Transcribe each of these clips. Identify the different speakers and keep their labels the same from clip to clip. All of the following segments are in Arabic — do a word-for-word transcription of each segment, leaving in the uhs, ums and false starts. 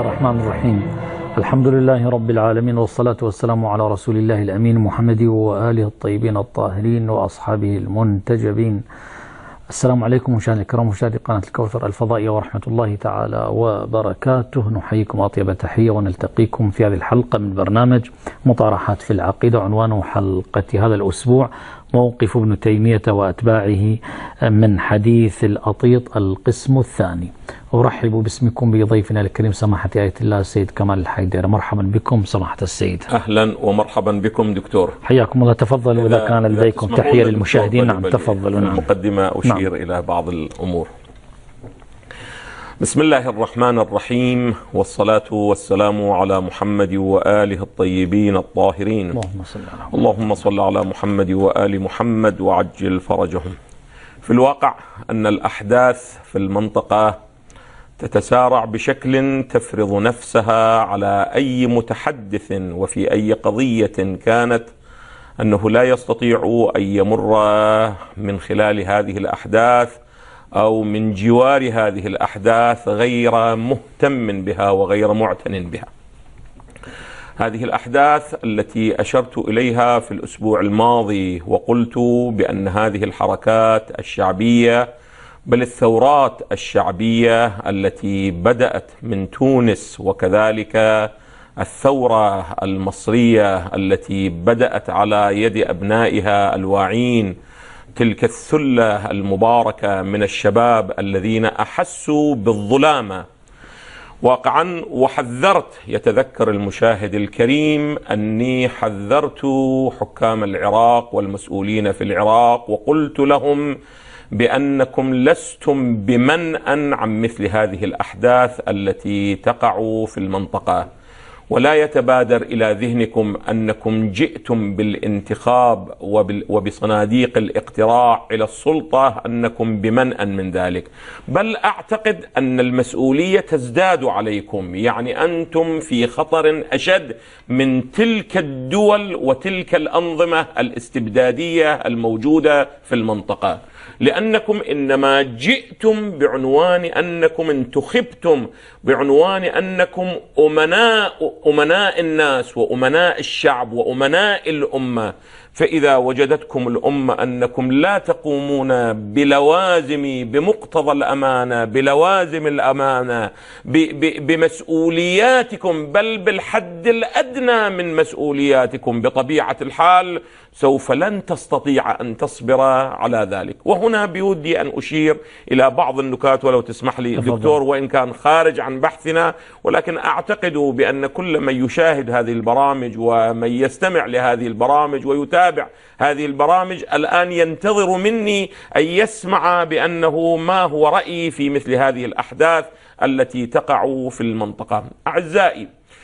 Speaker 1: الرحمن الرحيم. الحمد لله رب العالمين، والصلاة والسلام على رسول الله الأمين محمد وآله الطيبين الطاهرين وأصحابه المنتجبين. السلام عليكم مشاهدينا الكرام، مشاهدي قناة الكوثر الفضائية، ورحمة الله تعالى وبركاته. نحييكم أطيب تحية ونلتقيكم في هذه الحلقة من برنامج مطارحات في العقيدة. عنوان حلقة هذا الأسبوع: موقف ابن تيمية وأتباعه من حديث الأطيط القسم الثاني. أرحب باسمكم بضيفنا الكريم سماحة آية الله السيد كمال الحيدر. مرحبا بكم سماحة السيد.
Speaker 2: أهلا ومرحبا بكم دكتور.
Speaker 1: حياكم الله. تفضلوا إذا كان لديكم تحية للمشاهدين. نعم تفضلوا. نعم.
Speaker 2: مقدمة أشير نعم. إلى بعض الأمور. بسم الله الرحمن الرحيم، والصلاة والسلام على محمد وآله الطيبين الطاهرين.
Speaker 1: اللهم صل على محمد.
Speaker 2: اللهم صل على محمد وآل محمد وعجل فرجهم. في الواقع أن الأحداث في المنطقة تتسارع بشكل تفرض نفسها على أي متحدث وفي أي قضية كانت أنه لا يستطيع أن يمر من خلال هذه الأحداث أو من جوار هذه الأحداث غير مهتم بها وغير معتن بها. هذه الأحداث التي أشرت إليها في الأسبوع الماضي وقلت بأن هذه الحركات الشعبية بل الثورات الشعبية التي بدأت من تونس، وكذلك الثورة المصرية التي بدأت على يد أبنائها الواعين، تلك الثلة المباركة من الشباب الذين أحسوا بالظلامة واقعا. وحذرت، يتذكر المشاهد الكريم أني حذرت حكام العراق والمسؤولين في العراق وقلت لهم بأنكم لستم بمنأى عن مثل هذه الأحداث التي تقع في المنطقة، ولا يتبادر إلى ذهنكم أنكم جئتم بالانتخاب وبصناديق الاقتراع إلى السلطة أنكم بمنأى من ذلك، بل أعتقد أن المسؤولية تزداد عليكم. يعني أنتم في خطر أشد من تلك الدول وتلك الأنظمة الاستبدادية الموجودة في المنطقة، لأنكم إنما جئتم بعنوان أنكم انتخبتم، بعنوان أنكم أمناء أمناء الناس وأمناء الشعب وأمناء الأمة. فإذا وجدتكم الأمة أنكم لا تقومون بلوازم بمقتضى الأمانة، بلوازم الأمانة، بمسؤولياتكم، بل بالحد الأدنى من مسؤولياتكم بطبيعة الحال، سوف لن تستطيع أن تصبر على ذلك. وهنا بودي أن أشير إلى بعض النكات ولو تسمح لي دكتور، وإن كان خارج عن بحثنا، ولكن أعتقد بأن كل من يشاهد هذه البرامج ومن يستمع لهذه البرامج ويتابع هذه البرامج الآن ينتظر مني أن يسمع بأنه ما هو رأيي في مثل هذه الأحداث التي تقع في المنطقة. أعزائي،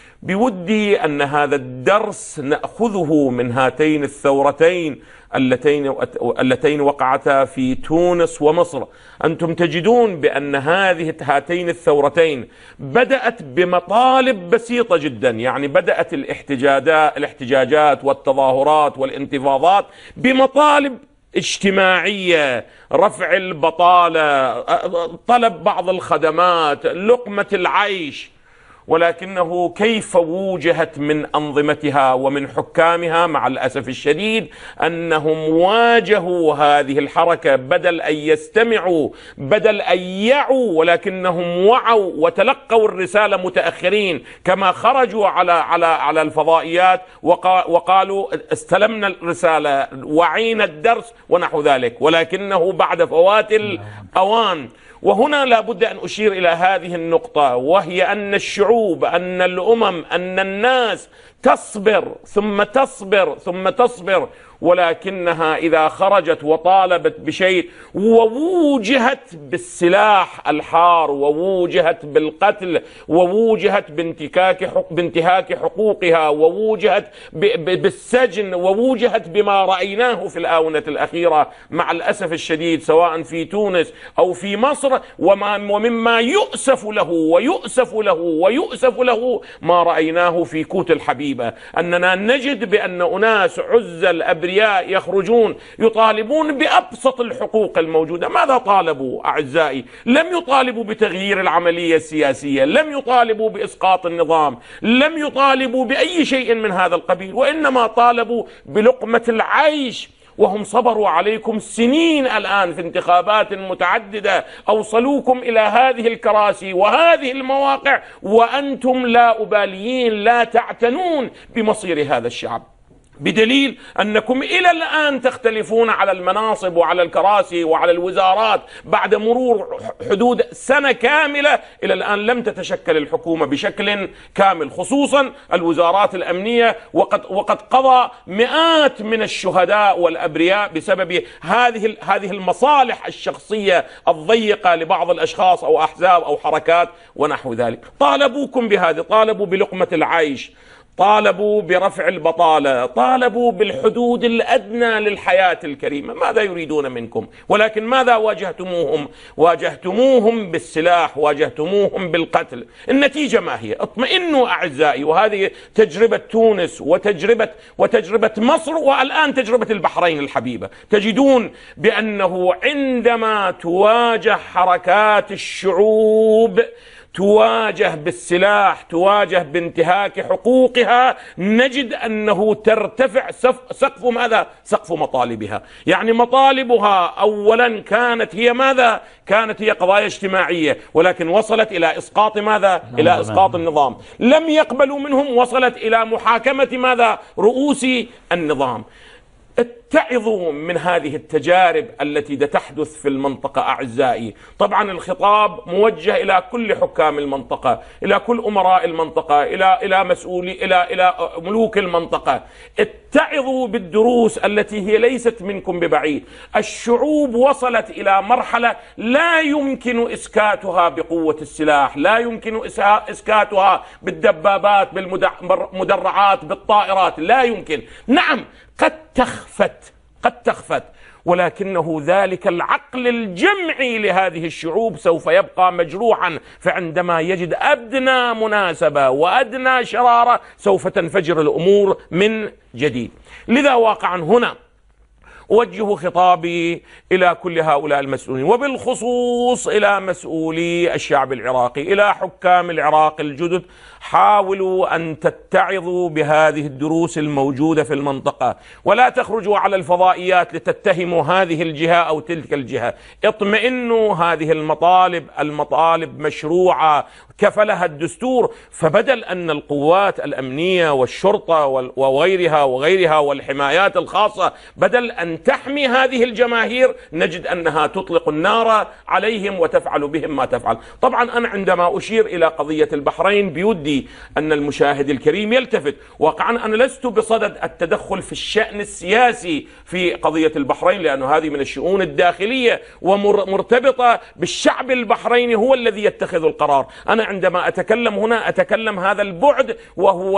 Speaker 2: بودي أن هذا الدرس نأخذه من هاتين الثورتين اللتين اللتين وقعتا في تونس ومصر. أنتم تجدون بأن هذه هاتين الثورتين بدأت بمطالب بسيطة جدا، يعني بدأت الاحتجاجات الاحتجاجات والتظاهرات والانتفاضات بمطالب اجتماعية، رفع البطالة، طلب بعض الخدمات، لقمة العيش. ولكنه كيف وجهت من أنظمتها ومن حكامها مع الأسف الشديد أنهم واجهوا هذه الحركة بدل أن يستمعوا، بدل أن يعوا، ولكنهم وعوا وتلقوا الرسالة متأخرين، كما خرجوا على على على الفضائيات وقالوا استلمنا الرسالة، وعينا الدرس ونحو ذلك، ولكنه بعد فوات الأوان. وهنا لا بد أن أشير إلى هذه النقطة، وهي أن الشعوب، أن الأمم، أن الناس تصبر ثم تصبر ثم تصبر، ولكنها إذا خرجت وطالبت بشيء ووجهت بالسلاح الحار ووجهت بالقتل ووجهت بانتهاك بانتهاك حقوقها ووجهت بالسجن ووجهت بما رأيناه في الآونة الأخيرة مع الأسف الشديد سواء في تونس أو في مصر، ومما يؤسف له ويؤسف له ويؤسف له ما رأيناه في كوت الحبيب. العجيبة أننا نجد بأن أناس عزل أبرياء يخرجون يطالبون بأبسط الحقوق الموجودة. ماذا طالبوا أعزائي؟ لم يطالبوا بتغيير العملية السياسية، لم يطالبوا بإسقاط النظام، لم يطالبوا بأي شيء من هذا القبيل، وإنما طالبوا بلقمة العيش. وهم صبروا عليكم سنين الآن في انتخابات متعددة، أوصلوكم إلى هذه الكراسي وهذه المواقع وأنتم لا أباليين، لا تعتنون بمصير هذا الشعب، بدليل أنكم إلى الآن تختلفون على المناصب وعلى الكراسي وعلى الوزارات بعد مرور حدود سنة كاملة. إلى الآن لم تتشكل الحكومة بشكل كامل، خصوصا الوزارات الأمنية، وقد وقد قضى مئات من الشهداء والأبرياء بسبب هذه هذه المصالح الشخصية الضيقة لبعض الأشخاص أو أحزاب أو حركات ونحو ذلك. طالبوكم بهذا، طالبوا بلقمة العيش، طالبوا برفع البطالة، طالبوا بالحدود الأدنى للحياة الكريمة. ماذا يريدون منكم؟ ولكن ماذا واجهتموهم؟ واجهتموهم بالسلاح، واجهتموهم بالقتل. النتيجة ما هي؟ اطمئنوا أعزائي، وهذه تجربة تونس وتجربة وتجربة مصر والآن تجربة البحرين الحبيبة. تجدون بأنه عندما تواجه حركات الشعوب، تواجه بالسلاح، تواجه بانتهاك حقوقها، نجد أنه ترتفع سقف ماذا؟ سقف مطالبها. يعني مطالبها أولا كانت هي ماذا؟ كانت هي قضايا اجتماعية، ولكن وصلت إلى إسقاط ماذا؟ إلى إسقاط النظام. لم يقبلوا منهم، وصلت إلى محاكمة ماذا؟ رؤوس النظام. اتعظوا من هذه التجارب التي تحدث في المنطقة أعزائي. طبعا الخطاب موجه إلى كل حكام المنطقة، إلى كل أمراء المنطقة، إلى إلى مسؤولي إلى إلى ملوك المنطقة. اتعظوا بالدروس التي هي ليست منكم ببعيد. الشعوب وصلت إلى مرحلة لا يمكن إسكاتها بقوة السلاح، لا يمكن إسكاتها بالدبابات، بالمدرعات، بالطائرات، لا يمكن. نعم قد تخفت، قد تخفت، ولكنه ذلك العقل الجمعي لهذه الشعوب سوف يبقى مجروحا، فعندما يجد أدنى مناسبة وأدنى شرارة سوف تنفجر الأمور من جديد. لذا واقعا هنا أوجه خطابي إلى كل هؤلاء المسؤولين، وبالخصوص إلى مسؤولي الشعب العراقي، إلى حكام العراق الجدد. حاولوا أن تتعظوا بهذه الدروس الموجودة في المنطقة، ولا تخرجوا على الفضائيات لتتهموا هذه الجهة أو تلك الجهة. اطمئنوا، هذه المطالب المطالب مشروعة كفلها الدستور. فبدل أن القوات الأمنية والشرطة وغيرها وغيرها والحمايات الخاصة بدل أن تحمي هذه الجماهير، نجد أنها تطلق النار عليهم وتفعل بهم ما تفعل. طبعا أنا عندما أشير إلى قضية البحرين بيودي أن المشاهد الكريم يلتفت. واقعا أنا لست بصدد التدخل في الشأن السياسي في قضية البحرين، لأن هذه من الشؤون الداخلية ومرتبطة بالشعب البحريني، هو الذي يتخذ القرار. أنا عندما أتكلم هنا أتكلم هذا البعد، وهو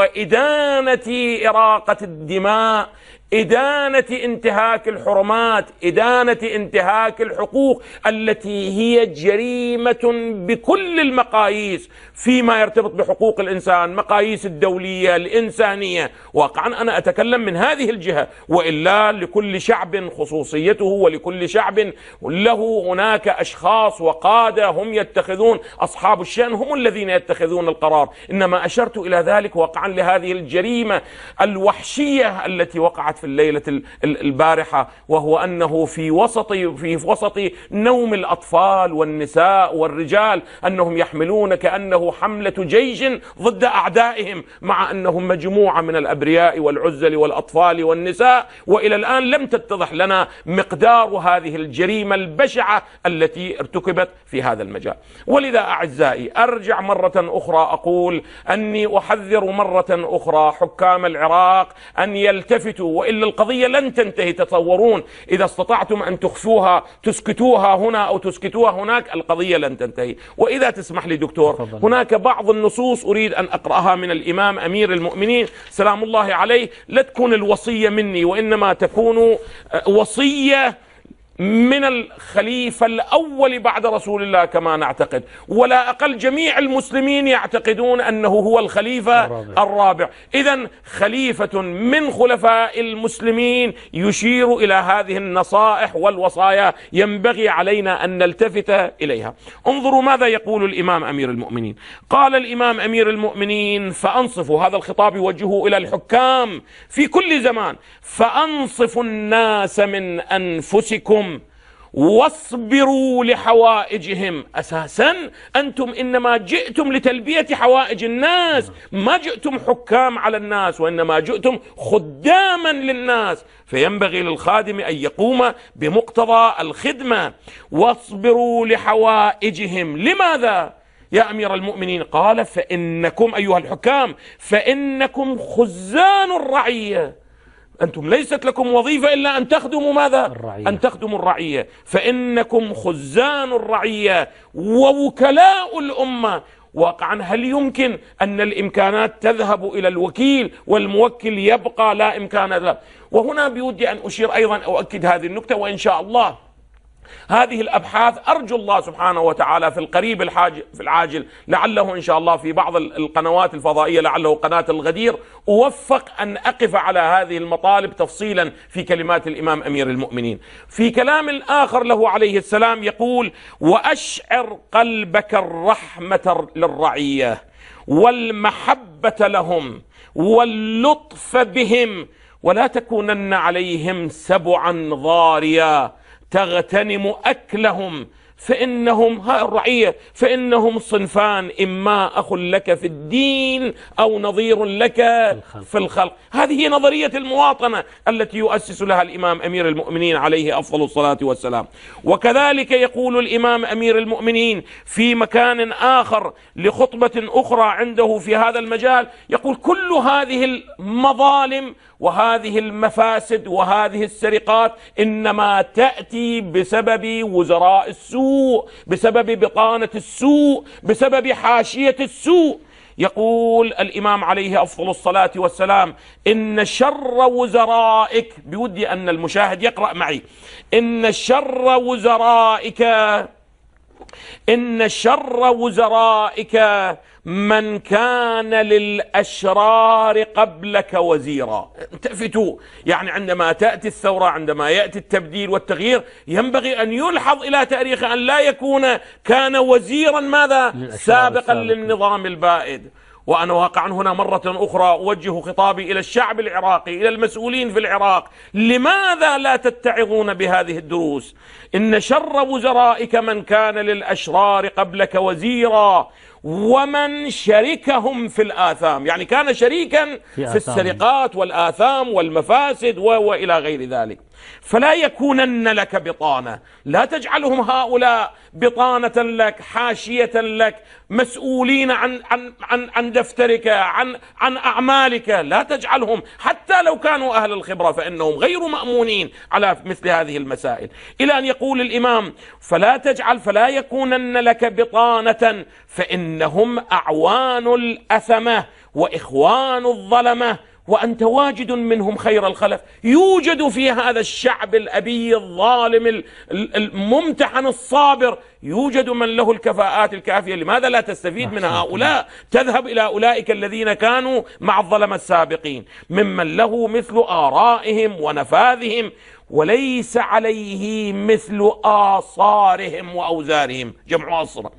Speaker 2: إدانة إراقة الدماء، إدانة انتهاك الحرمات، إدانة انتهاك الحقوق التي هي جريمة بكل المقاييس فيما يرتبط بحقوق الإنسان، مقاييس الدولية الإنسانية. واقعا أنا أتكلم من هذه الجهة، وإلا لكل شعب خصوصيته، ولكل شعب له هناك أشخاص وقادة هم يتخذون، أصحاب الشأن هم الذين يتخذون القرار. إنما أشرت إلى ذلك واقعا لهذه الجريمة الوحشية التي وقعت في الليلة البارحة، وهو أنه في وسط في وسط نوم الأطفال والنساء والرجال أنهم يحملون كأنه حملة جيش ضد أعدائهم، مع أنهم مجموعة من الأبرياء والعزل والأطفال والنساء. وإلى الآن لم تتضح لنا مقدار هذه الجريمة البشعة التي ارتكبت في هذا المجال. ولذا أعزائي أرجع مرة أخرى أقول أني أحذر مرة أخرى حكام العراق أن يلتفتوا، وإلا القضية لن تنتهي. تصورون إذا استطعتم أن تخفوها تسكتوها هنا أو تسكتوها هناك، القضية لن تنتهي. وإذا تسمح لي دكتور، فضل. هناك بعض النصوص أريد أن أقرأها من الإمام أمير المؤمنين سلام الله عليه، لا تكون الوصية مني، وإنما تكون وصية من الخليفة الأول بعد رسول الله كما نعتقد، ولا أقل جميع المسلمين يعتقدون أنه هو الخليفة الرابع, الرابع. إذن خليفة من خلفاء المسلمين يشير إلى هذه النصائح والوصايا ينبغي علينا أن نلتفت إليها. انظروا ماذا يقول الإمام أمير المؤمنين. قال الإمام أمير المؤمنين: فأنصفوا، هذا الخطاب يوجهه إلى الحكام في كل زمان، فأنصفوا الناس من أنفسكم واصبروا لحوائجهم. أساسا أنتم إنما جئتم لتلبية حوائج الناس، ما جئتم حكام على الناس، وإنما جئتم خداما للناس، فينبغي للخادم أن يقوم بمقتضى الخدمة. واصبروا لحوائجهم. لماذا يا أمير المؤمنين؟ قال: فإنكم أيها الحكام فإنكم خزان الرعية، أنتم ليست لكم وظيفة إلا أن تخدموا ماذا؟ الرعية. أن تخدموا الرعية، فإنكم خزان الرعية ووكلاء الأمة. واقعا هل يمكن أن الإمكانات تذهب إلى الوكيل والموكل يبقى لا إمكان له؟ وهنا بودي أن أشير أيضا أؤكد هذه النكتة، وإن شاء الله هذه الأبحاث أرجو الله سبحانه وتعالى في القريب الحاج في العاجل، لعله إن شاء الله في بعض القنوات الفضائية، لعله قناة الغدير، أوفق أن أقف على هذه المطالب تفصيلا في كلمات الإمام أمير المؤمنين. في كلام آخر له عليه السلام يقول: وأشعر قلبك الرحمة للرعية والمحبة لهم واللطف بهم، ولا تكونن عليهم سبعا ضاريا تغتنم أكلهم، فإنهم ها الرعية فإنهم صنفان، إما أخ لك في الدين أو نظير لك في الخلق. هذه نظرية المواطنة التي يؤسس لها الإمام أمير المؤمنين عليه أفضل الصلاة والسلام. وكذلك يقول الإمام أمير المؤمنين في مكان آخر لخطبة أخرى عنده في هذا المجال، يقول: كل هذه المظالم وهذه المفاسد وهذه السرقات إنما تأتي بسبب وزراء السوء، بسبب بطانة السوء، بسبب حاشية السوء. يقول الإمام عليه أفضل الصلاة والسلام: إن شر وزرائك، بودي أن المشاهد يقرأ معي: إن شر وزرائك إن شر وزرائك من كان للأشرار قبلك وزيرا. التفتوا، يعني عندما تأتي الثورة، عندما يأتي التبديل والتغيير، ينبغي أن يلحظ إلى تاريخه أن لا يكون كان وزيرا ماذا سابقا للنظام البائد. وأنا واقعا هنا مرة أخرى أوجه خطابي إلى الشعب العراقي، إلى المسؤولين في العراق: لماذا لا تتعظون بهذه الدروس؟ إن شر وزرائك من كان للأشرار قبلك وزيرا ومن شركهم في الآثام، يعني كان شريكا في, في السرقات والآثام والمفاسد وإلى غير ذلك. فلا يكونن لك بطانة، لا تجعلهم هؤلاء بطانة لك، حاشية لك، مسؤولين عن عن عن عن دفترك، عن عن أعمالك، لا تجعلهم، حتى لو كانوا أهل الخبرة فإنهم غير مأمونين على مثل هذه المسائل. إلى أن يقول الإمام: فلا تجعل فلا يكونن لك بطانة فإنهم أعوان الأثمة وإخوان الظلمة وأنت واجد منهم خير الخلف. يوجد في هذا الشعب الأبي الظالم الممتحن الصابر، يوجد من له الكفاءات الكافية. لماذا لا تستفيد من هؤلاء؟ تذهب إلى أولئك الذين كانوا مع الظلمة السابقين، ممن له مثل آرائهم ونفاذهم وليس عليه مثل آثارهم وأوزارهم، جمع أصرة،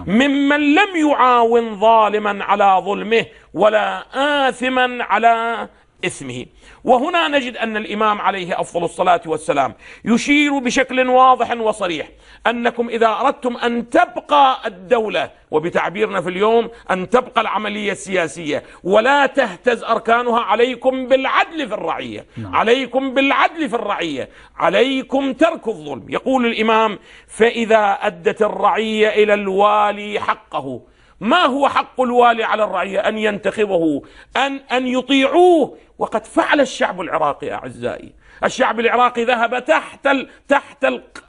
Speaker 2: ممن لم يعاون ظالما على ظلمه ولا آثما على اسمه. وهنا نجد أن الإمام عليه أفضل الصلاة والسلام يشير بشكل واضح وصريح أنكم إذا أردتم أن تبقى الدولة، وبتعبيرنا في اليوم أن تبقى العملية السياسية ولا تهتز أركانها، عليكم بالعدل في الرعية، عليكم بالعدل في الرعية، عليكم ترك الظلم. يقول الإمام: فإذا أدت الرعية إلى الوالي حقه. ما هو حق الوالي على الرعية؟ أن ينتخبه، أن أن يطيعوه. وقد فعل الشعب العراقي أعزائي، الشعب العراقي ذهب تحت ال تحت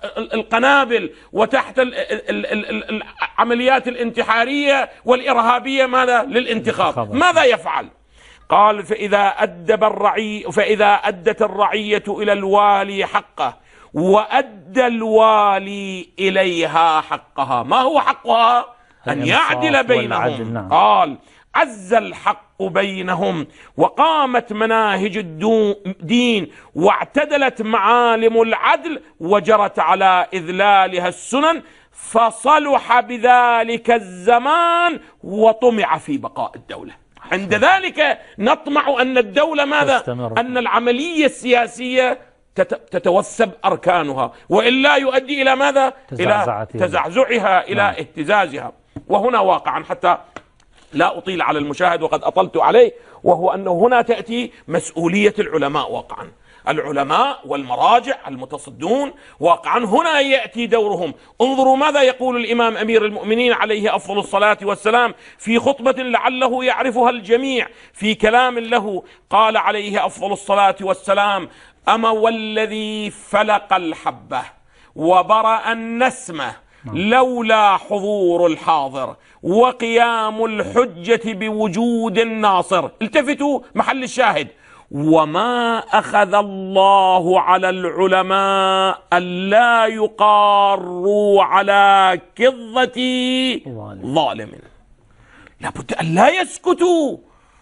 Speaker 2: القنابل وتحت ال ال ال العمليات الانتحارية والإرهابية ماذا؟ للانتخاب. ماذا يفعل؟ قال: فإذا أدب الرعي فإذا أدت الرعية إلى الوالي حقه وأدى الوالي إليها حقها. ما هو حقها؟ أن يعدل بينهم. نعم. قال عز الحق بينهم وقامت مناهج الدين واعتدلت معالم العدل وجرت على إذلالها السنن، فصلح بذلك الزمان وطمع في بقاء الدولة. عند ذلك نطمع أن الدولة ماذا؟ أن العملية السياسية تتوثب أركانها، وإلا يؤدي إلى ماذا؟ إلى تزعزعها، إلى اهتزازها. وهنا واقعا حتى لا أطيل على المشاهد وقد أطلت عليه، وهو أنه هنا تأتي مسؤولية العلماء واقعا. العلماء والمراجع المتصدون واقعا هنا يأتي دورهم. انظروا ماذا يقول الإمام أمير المؤمنين عليه أفضل الصلاة والسلام في خطبة لعله يعرفها الجميع، في كلام له قال عليه أفضل الصلاة والسلام: أما والذي فلق الحبة وبرأ النسمة لولا حضور الحاضر وقيام الحجة بوجود الناصر. التفتوا محل الشاهد: وما أخذ الله على العلماء ألا يقاروا على كظة ظالم. لابد أن لا يسكتوا.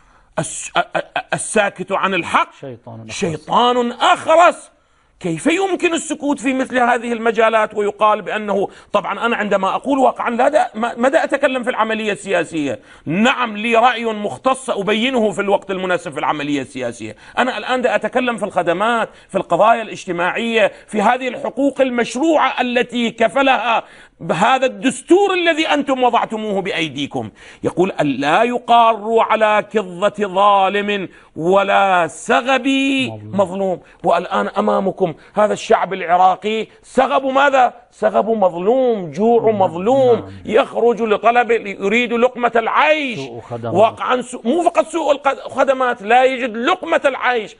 Speaker 2: الساكت عن الحق شيطان أخرس. كيف يمكن السكوت في مثل هذه المجالات ويقال بأنه طبعا أنا عندما أقول واقعا لا مدى أتكلم في العملية السياسية، نعم لي رأي مختص أبينه في الوقت المناسب في العملية السياسية. أنا الآن دا أتكلم في الخدمات، في القضايا الاجتماعية، في هذه الحقوق المشروعة التي كفلها بهذا الدستور الذي أنتم وضعتموه بأيديكم. يقول ألا يقاروا على كظة ظالم ولا سغب مظلوم. والآن أمامكم هذا الشعب العراقي سغب ماذا؟ سغب مظلوم، جوع مظلوم، يخرج لطلب يريد لقمة العيش. واقعا مو فقط سوء الخدمات، لا يجد لقمة العيش،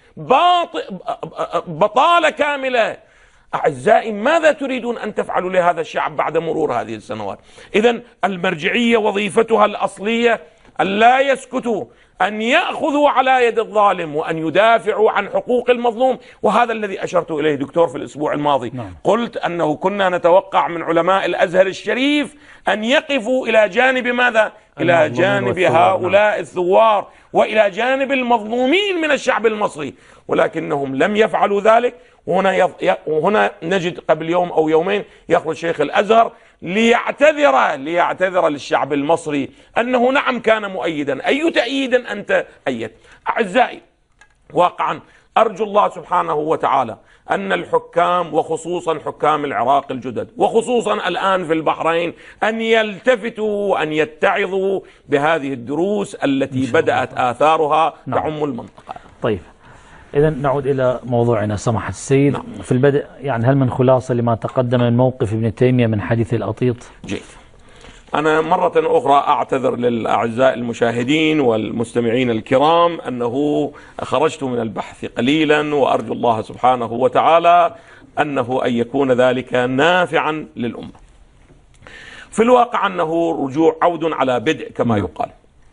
Speaker 2: بطالة كاملة. أعزائي ماذا تريدون أن تفعلوا لهذا الشعب بعد مرور هذه السنوات؟ إذن المرجعية وظيفتها الأصلية أن لا يسكتوا، أن يأخذوا على يد الظالم وأن يدافعوا عن حقوق المظلوم. وهذا الذي أشرت إليه دكتور في الأسبوع الماضي. نعم. قلت أنه كنا نتوقع من علماء الأزهر الشريف أن يقفوا إلى جانب ماذا؟ إلى جانب هؤلاء الثوار وإلى جانب المظلومين من الشعب المصري، ولكنهم لم يفعلوا ذلك. وهنا, يض... وهنا نجد قبل يوم أو يومين يخرج شيخ الأزهر ليعتذر ليعتذر للشعب المصري أنه نعم كان مؤيدا. أي تأييد أنت أيد؟ أعزائي واقعا أرجو الله سبحانه وتعالى أن الحكام وخصوصا حكام العراق الجدد وخصوصا الآن في البحرين أن يلتفتوا وأن يتعظوا بهذه الدروس التي بدأت آثارها نعم. تعم المنطقة.
Speaker 1: طيب إذا نعود إلى موضوعنا سماحة السيد. نعم. في البدء يعني هل من خلاصة لما تقدم من موقف ابن تيمية من حديث الأطيط؟
Speaker 2: جيد. أنا مرة أخرى أعتذر للأعزاء المشاهدين والمستمعين الكرام أنه خرجت من البحث قليلا، وأرجو الله سبحانه وتعالى أنه أن يكون ذلك نافعا للأمة. في الواقع أنه رجوع عود على بدء كما يقال.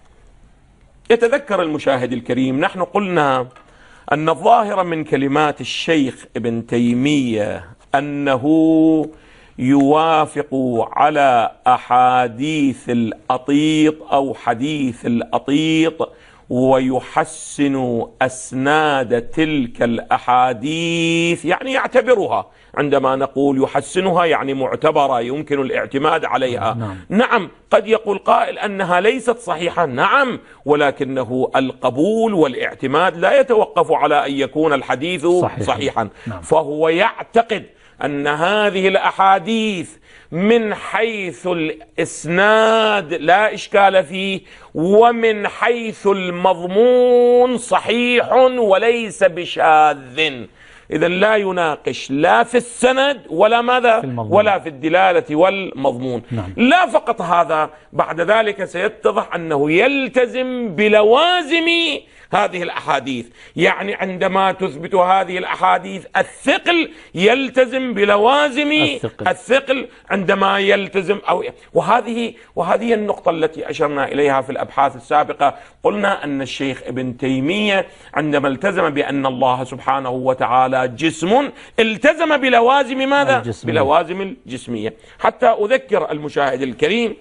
Speaker 2: يتذكر المشاهد الكريم نحن قلنا أن الظاهر من كلمات الشيخ ابن تيمية أنه يوافق على أحاديث الأطيط أو حديث الأطيط ويحسن أسناد تلك الأحاديث، يعني يعتبرها. عندما نقول يحسنها يعني معتبرة يمكن الاعتماد عليها. نعم. نعم قد يقول قائل أنها ليست صحيحة، نعم، ولكنه القبول والاعتماد لا يتوقف على أن يكون الحديث صحيح. صحيحا. نعم. فهو يعتقد أن هذه الأحاديث من حيث الإسناد لا إشكال فيه، ومن حيث المضمون صحيح وليس بشاذ. إذا لا يناقش لا في السند ولا ماذا في ولا في الدلالة والمضمون. نعم. لا فقط هذا، بعد ذلك سيتضح أنه يلتزم بلوازم هذه الأحاديث. يعني عندما تثبت هذه الأحاديث الثقل يلتزم بلوازم الثقل, الثقل عندما يلتزم أو وهذه وهذه النقطة التي أشرنا إليها في الأبحاث السابقة. قلنا أن الشيخ ابن تيمية عندما التزم بأن الله سبحانه وتعالى جسم التزم بلوازم ماذا؟ الجسمية. بلوازم الجسمية. حتى أذكر المشاهد الكريم،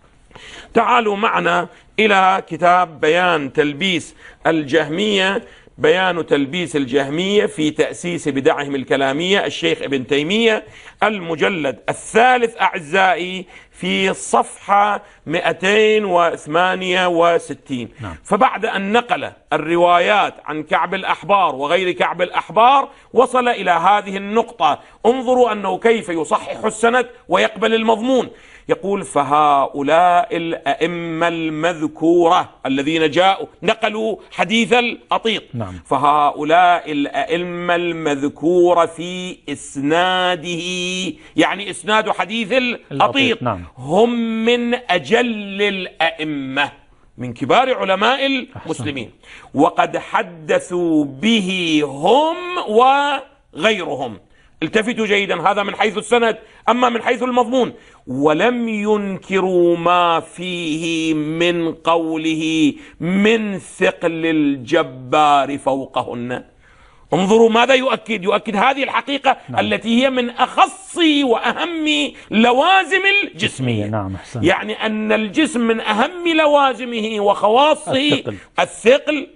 Speaker 2: تعالوا معنا إلى كتاب بيان تلبيس الجهمية، بيان تلبيس الجهمية في تأسيس بدعهم الكلامية، الشيخ ابن تيمية، المجلد الثالث أعزائي، في صفحة مئتين وثمانية وستين. نعم. فبعد أن نقل الروايات عن كعب الأحبار وغير كعب الأحبار وصل إلى هذه النقطة. انظروا أنه كيف يصحح السند ويقبل المضمون. يقول: فهؤلاء الأئمة المذكورة الذين جاءوا نقلوا حديث الأطيط. نعم. فهؤلاء الأئمة المذكورة في إسناده، يعني إسناد حديث الأطيط، نعم. هم من أجل الأئمة، من كبار علماء المسلمين، وقد حدثوا به هم وغيرهم. التفتوا جيدا، هذا من حيث السند. أما من حيث المضمون: ولم ينكروا ما فيه من قوله من ثقل الجبار فوقهن. انظروا ماذا يؤكد، يؤكد هذه الحقيقة. نعم. التي هي من أخص وأهم لوازم الجسمية.
Speaker 3: نعم.
Speaker 2: يعني أن الجسم من أهم لوازمه وخواصه الثقل, الثقل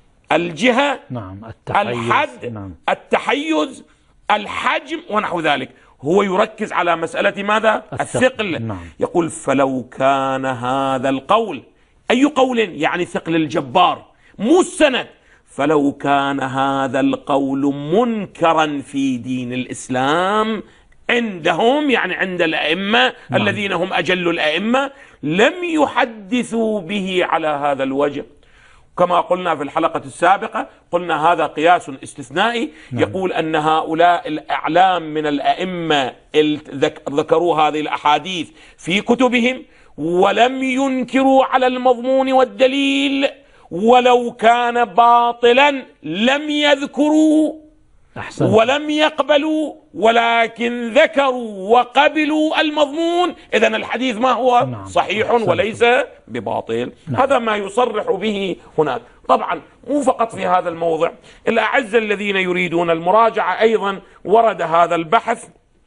Speaker 2: الجهة،
Speaker 3: نعم.
Speaker 2: التحيز. الحد، نعم. التحيز، الحجم ونحو ذلك. هو يركز على مسألة ماذا؟ الثقل.
Speaker 3: نعم.
Speaker 2: يقول: فلو كان هذا القول، أي قول؟ يعني ثقل الجبار، مو السند. فلو كان هذا القول منكرا في دين الإسلام عندهم، يعني عند الأئمة، نعم. الذين هم أجل الأئمة، لم يحدثوا به على هذا الوجه. كما قلنا في الحلقة السابقة، قلنا هذا قياس استثنائي. نعم. يقول أن هؤلاء الأعلام من الأئمة ذكروا هذه الأحاديث في كتبهم ولم ينكروا على المضمون والدليل، ولو كان باطلا لم يذكروا. أحسن. ولم يقبلوا، ولكن ذكروا وقبلوا المضمون. إذن الحديث ما هو؟ نعم. صحيح وليس بباطل. نعم. هذا ما يصرح به هناك. طبعا مو فقط في هذا الموضع، الأعزة الذين يريدون المراجعة أيضا ورد هذا البحث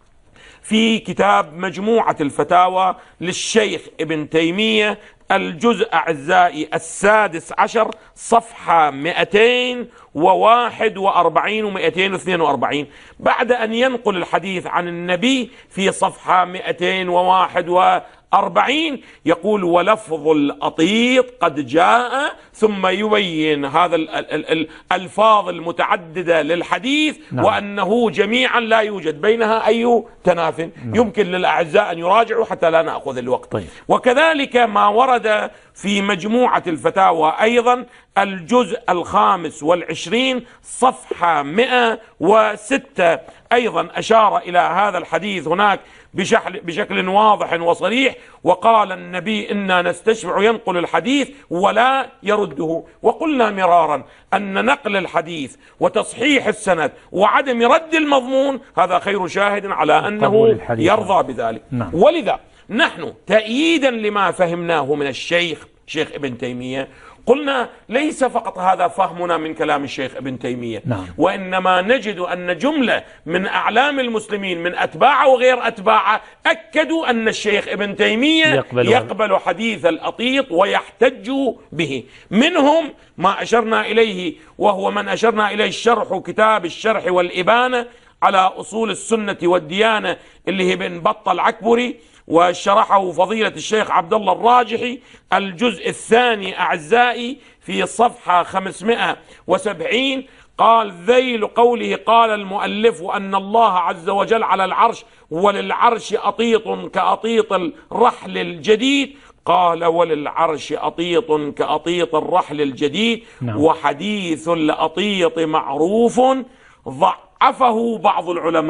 Speaker 2: في كتاب مجموعة الفتاوى للشيخ ابن تيمية، الجزء أعزائي السادس عشر، صفحة مئتين وواحد وأربعين ومئتين واثنين وأربعين، بعد أن ينقل الحديث عن النبي في صفحة مئتين وواحد وأربعين، يقول: ولفظ الأطيط قد جاء، ثم يبين هذا الألفاظ المتعددة للحديث. نعم. وأنه جميعا لا يوجد بينها أي تناف. نعم. يمكن للأعزاء أن يراجعوا حتى لا نأخذ الوقت. طيب. وكذلك ما ورد في مجموعة الفتاوى أيضا، الجزء الخامس والعشرين، صفحة مئة وستة، أيضا أشار إلى هذا الحديث هناك بشكل, بشكل واضح وصريح. وقال النبي: إنا نستشفع، ينقل الحديث ولا يرده. وقلنا مرارا أن نقل الحديث وتصحيح السند وعدم رد المضمون هذا خير شاهد على أنه يرضى بذلك. نعم. ولذا نحن تأييدا لما فهمناه من الشيخ شيخ ابن تيمية، قلنا ليس فقط هذا فهمنا من كلام الشيخ ابن تيمية. نعم. وإنما نجد أن جملة من أعلام المسلمين من أتباعه وغير أتباعه أكدوا أن الشيخ ابن تيمية يقبل, يقبل حديث الأطيط ويحتج به. منهم ما أشرنا إليه، وهو من أشرنا إليه الشرح، كتاب الشرح والإبانة على أصول السنة والديانة اللي هي بن بطة العكبري، وشرحه فضيلة الشيخ عبد الله الراجحي، الجزء الثاني أعزائي في صفحة خمسمائة وسبعين. قال: ذيل قوله قال المؤلف أن الله عز وجل على العرش وللعرش أطيط كأطيط الرحل الجديد. قال: وللعرش أطيط كأطيط الرحل الجديد. نعم. وحديث الأطيط معروف ضعفه بعض العلماء.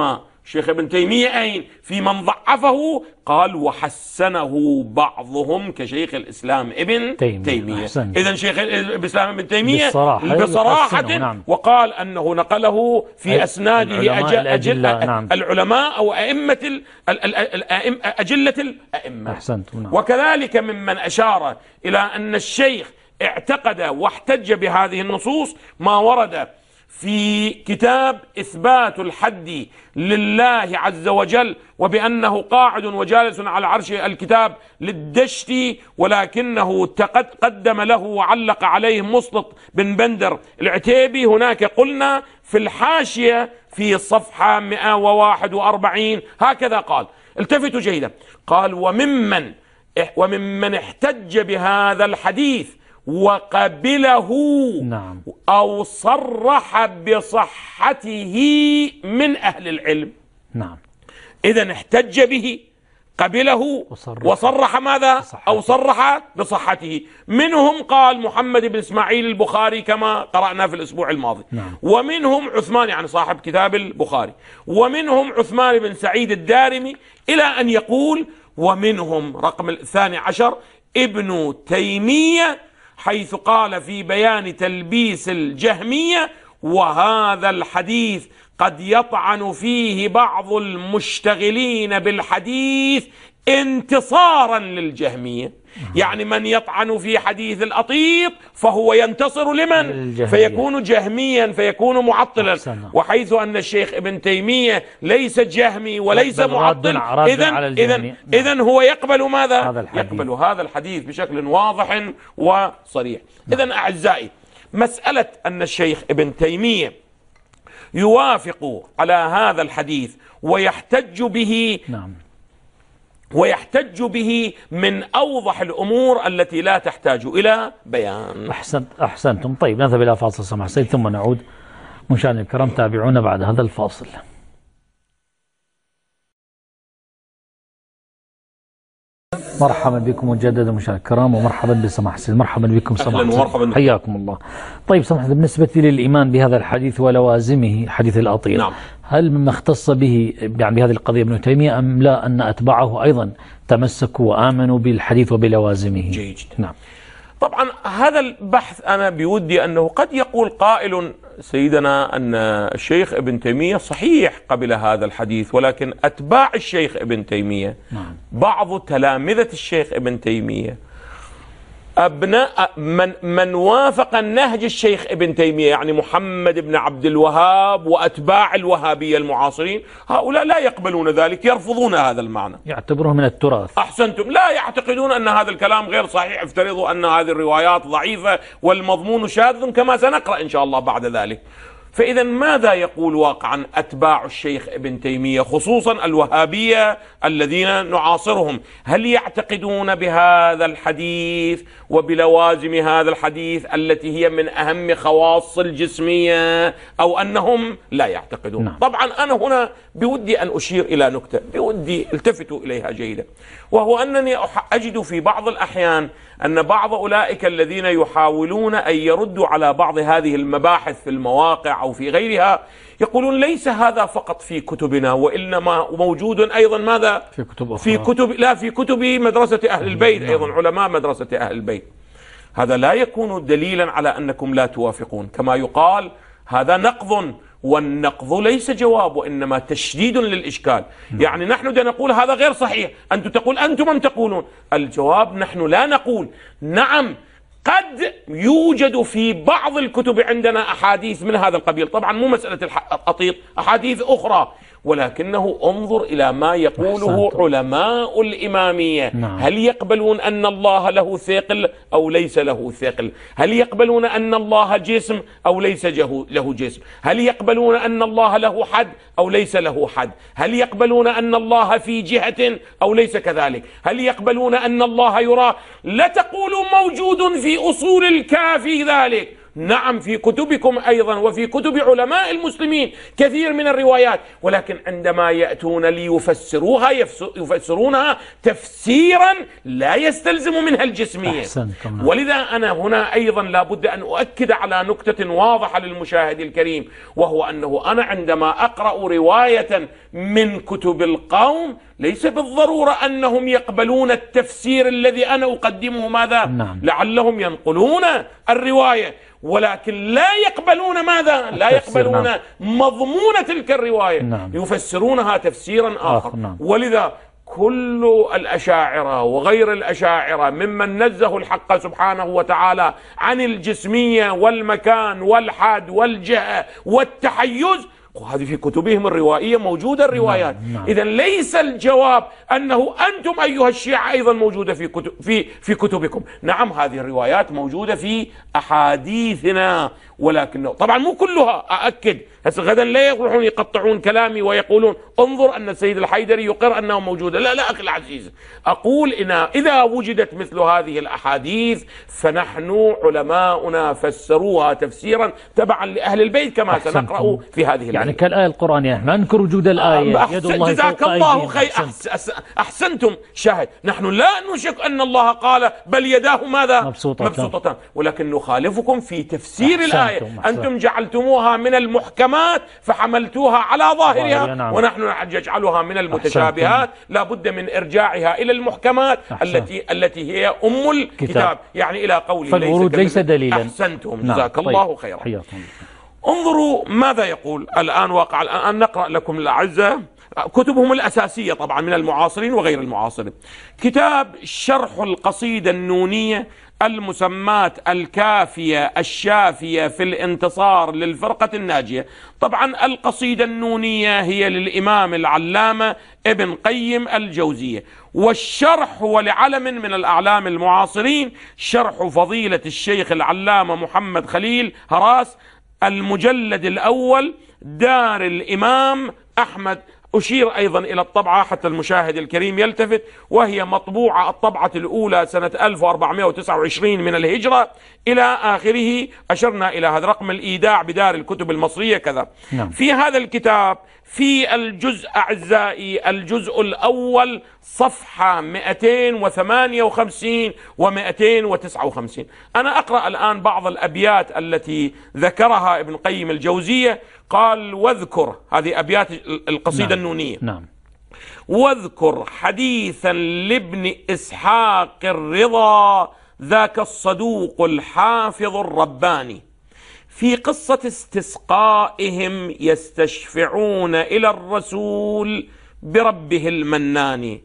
Speaker 2: الشيخ ابن تيمية أين؟ في من ضعفه قال وحسنه بعضهم كشيخ الإسلام ابن تيمية, تيمية. إذن شيخ الإسلام ابن تيمية
Speaker 1: بصراحة,
Speaker 2: بصراحة
Speaker 1: نعم.
Speaker 2: وقال أنه نقله في أسناده
Speaker 1: العلماء, أجل
Speaker 2: نعم. العلماء أو أئمة أجلة الأئمة.
Speaker 1: أحسنت. نعم.
Speaker 2: وكذلك ممن أشار إلى أن الشيخ اعتقد واحتج بهذه النصوص ما ورد في كتاب إثبات الحد لله عز وجل وبأنه قاعد وجالس على عرش، الكتاب للدشتي، ولكنه قدم له وعلق عليه مسلط بن بندر العتيبي. هناك قلنا في الحاشية في الصفحة مئة وواحد وأربعين هكذا قال، التفتوا جيدا، قال وممن وممن احتج بهذا الحديث وقبله
Speaker 1: نعم.
Speaker 2: أو صرح بصحته من أهل العلم.
Speaker 1: نعم.
Speaker 2: إذن احتج به، قبله،
Speaker 1: وصرح,
Speaker 2: وصرح ماذا؟
Speaker 1: بصحته.
Speaker 2: أو صرح بصحته. منهم قال محمد بن إسماعيل البخاري كما قرأنا في الأسبوع الماضي.
Speaker 1: نعم.
Speaker 2: ومنهم عثمان يعني صاحب كتاب البخاري، ومنهم عثمان بن سعيد الدارمي، إلى أن يقول ومنهم رقم الثاني عشر ابن تيمية، حيث قال في بيان تلبيس الجهمية وهذا الحديث قد يطعن فيه بعض المشتغلين بالحديث انتصارا للجهمية. يعني من يطعن في حديث الأطيط فهو ينتصر لمن؟
Speaker 1: الجهمية.
Speaker 2: فيكون جهميا، فيكون معطلا. وحيث أن الشيخ ابن تيمية ليس جهمي وليس معطل، إذن إذن إذن هو يقبل ماذا؟
Speaker 1: هذا
Speaker 2: يقبل هذا الحديث بشكل واضح وصريح. إذن أعزائي، مسألة أن الشيخ ابن تيمية يوافق على هذا الحديث ويحتج به،
Speaker 1: نعم،
Speaker 2: ويحتج به من أوضح الأمور التي لا تحتاج إلى بيان.
Speaker 1: أحسنت أحسنتم. طيب نذهب إلى فاصل سمح سيد ثم نعود. مشاهدينا الكرام تابعونا بعد هذا الفاصل. مرحبا بكم مجددا مشاهدينا الكرام، ومرحبا بسماح سيد. مرحبا بكم سماح سيد، حياكم الله. طيب سماح سيد، بالنسبة للإيمان بهذا الحديث ولوازمه حديث الأطيط،
Speaker 2: نعم،
Speaker 1: هل مما اختص به يعني بهذه القضية ابن تيمية أم لا أن أتباعه أيضا تمسكوا وآمنوا بالحديث وبلوازمه؟
Speaker 2: جيد.
Speaker 1: نعم.
Speaker 2: طبعا هذا البحث أنا بودي أنه قد يقول قائل سيدنا أن الشيخ ابن تيمية صحيح قبل هذا الحديث، ولكن أتباع الشيخ ابن تيمية،
Speaker 1: نعم،
Speaker 2: بعض تلامذة الشيخ ابن تيمية، أبناء من من وافق النهج الشيخ ابن تيمية، يعني محمد بن عبد الوهاب وأتباع الوهابية المعاصرين، هؤلاء لا يقبلون ذلك، يرفضون هذا المعنى،
Speaker 1: يعتبره من التراث.
Speaker 2: أحسنتم، لا يعتقدون أن هذا الكلام غير صحيح، افترضوا أن هذه الروايات ضعيفة والمضمون شاذ كما سنقرأ إن شاء الله بعد ذلك. فإذا ماذا يقول واقعا أتباع الشيخ ابن تيمية خصوصا الوهابية الذين نعاصرهم؟ هل يعتقدون بهذا الحديث وبلوازم هذا الحديث التي هي من أهم خواص الجسمية، أو أنهم لا يعتقدون؟
Speaker 1: نعم.
Speaker 2: طبعا أنا هنا بودي أن أشير إلى نكتة بودي التفتوا إليها جيدا، وهو أنني أجد في بعض الأحيان أن بعض أولئك الذين يحاولون أن يردوا على بعض هذه المباحث في المواقع أو في غيرها يقولون ليس هذا فقط في كتبنا، وإنما موجود أيضا ماذا؟
Speaker 1: في كتب أخرى.
Speaker 2: في كتب لا في كتب مدرسة أهل البيت، أيضا علماء مدرسة أهل البيت. هذا لا يكون دليلا على أنكم لا توافقون، كما يقال هذا نقض، والنقض ليس جواب وإنما تشديد للإشكال. يعني نحن دا نقول هذا غير صحيح، أنتم تقول أنتم من تقولون؟ الجواب نحن لا نقول. نعم قد يوجد في بعض الكتب عندنا أحاديث من هذا القبيل، طبعا مو مسألة الأطيط، أحاديث أخرى، ولكنه انظر إلى ما يقوله علماء الإمامية.
Speaker 1: نعم.
Speaker 2: هل يقبلون أن الله له ثقل أو ليس له ثقل؟ هل يقبلون أن الله جسم أو ليس له جسم؟ هل يقبلون أن الله له حد أو ليس له حد؟ هل يقبلون أن الله في جهة أو ليس كذلك؟ هل يقبلون أن الله يرى؟ لا تقولوا موجود في أصول الكافي ذلك، نعم في كتبكم أيضا وفي كتب علماء المسلمين كثير من الروايات، ولكن عندما يأتون ليفسروها يفسرونها تفسيرا لا يستلزم منها الجسمية. ولذا أنا هنا أيضا لابد أن أؤكد على نكتة واضحة للمشاهد الكريم، وهو أنه أنا عندما أقرأ رواية من كتب القوم ليس بالضرورة أنهم يقبلون التفسير الذي أنا أقدمه. ماذا؟
Speaker 1: نعم.
Speaker 2: لعلهم ينقلون الرواية ولكن لا يقبلون ماذا؟ لا يقبلون نعم. مضمون تلك الرواية.
Speaker 1: نعم.
Speaker 2: يفسرونها تفسيرا آخر.
Speaker 1: آخر. نعم.
Speaker 2: ولذا كل الأشاعرة وغير الأشاعرة ممن نزه الحق سبحانه وتعالى عن الجسمية والمكان والحد والجهة والتحيز، وهذه في كتبهم الروائية موجودة الروايات.
Speaker 1: نعم. نعم.
Speaker 2: إذن ليس الجواب أنه أنتم أيها الشيعة أيضا موجودة في كتب في في كتبكم. نعم هذه الروايات موجودة في أحاديثنا، ولكنه طبعا مو كلها. أأكد هسه غدا لا يروحون يقطعون كلامي ويقولون انظر أن السيد الحيدري يقر أنه موجودة. لا لا أخي العزيز، أقول إن إذا وجدت مثل هذه الأحاديث فنحن علماؤنا فسروها تفسيرا تبعا لأهل البيت كما سنقرأ في هذه الآية.
Speaker 1: يعني كالآية القرآنية احنا ننكر وجود الآية يد الله
Speaker 2: جزاك الله خير. أحسنتم. شاهد نحن لا نشك أن الله قال بل يداه ماذا؟ مبسوطتان. مبسوطتان، ولكن نخالفكم في تفسير الآية. أنتم جعلتموها من المحكمات فحملتوها على ظاهرها. نعم. ونحن نجعلها من المتشابهات لا بد من إرجاعها إلى المحكمات التي التي هي أم الكتاب. كتاب. يعني إلى قوله
Speaker 1: فالورود ليس, ليس دليلا.
Speaker 2: أحسنتم. نعم. جزاك طيب. الله خيرا.
Speaker 1: حياكم.
Speaker 2: انظروا ماذا يقول الآن واقع. الآن نقرأ لكم الأعزة كتبهم الأساسية طبعا من المعاصرين وغير المعاصرين. كتاب شرح القصيدة النونية المسماة الكافية الشافية في الانتصار للفرقة الناجية. طبعا القصيدة النونية هي للإمام العلامة ابن قيم الجوزية، والشرح هو لعلم من الأعلام المعاصرين، شرح فضيلة الشيخ العلامة محمد خليل هراس، المجلد الأول، دار الإمام أحمد. أشير أيضا إلى الطبعة حتى المشاهد الكريم يلتفت، وهي مطبوعة الطبعة الأولى سنة ألف وأربعمائة وتسعة وعشرين من الهجرة إلى آخره. أشرنا إلى هذا رقم الإيداع بدار الكتب المصرية كذا. نعم. في هذا الكتاب في الجزء أعزائي الجزء الأول صفحة مئتين وثمانية وخمسين ومئتين وتسعة وخمسين. أنا أقرأ الآن بعض الأبيات التي ذكرها ابن قيم الجوزية. قال: واذكر، هذه أبيات القصيدة نعم. النونية. نعم. واذكر حديثا لابن إسحاق الرضا ذاك الصدوق الحافظ الرباني في قصة استسقائهم يستشفعون إلى الرسول بربه المنان،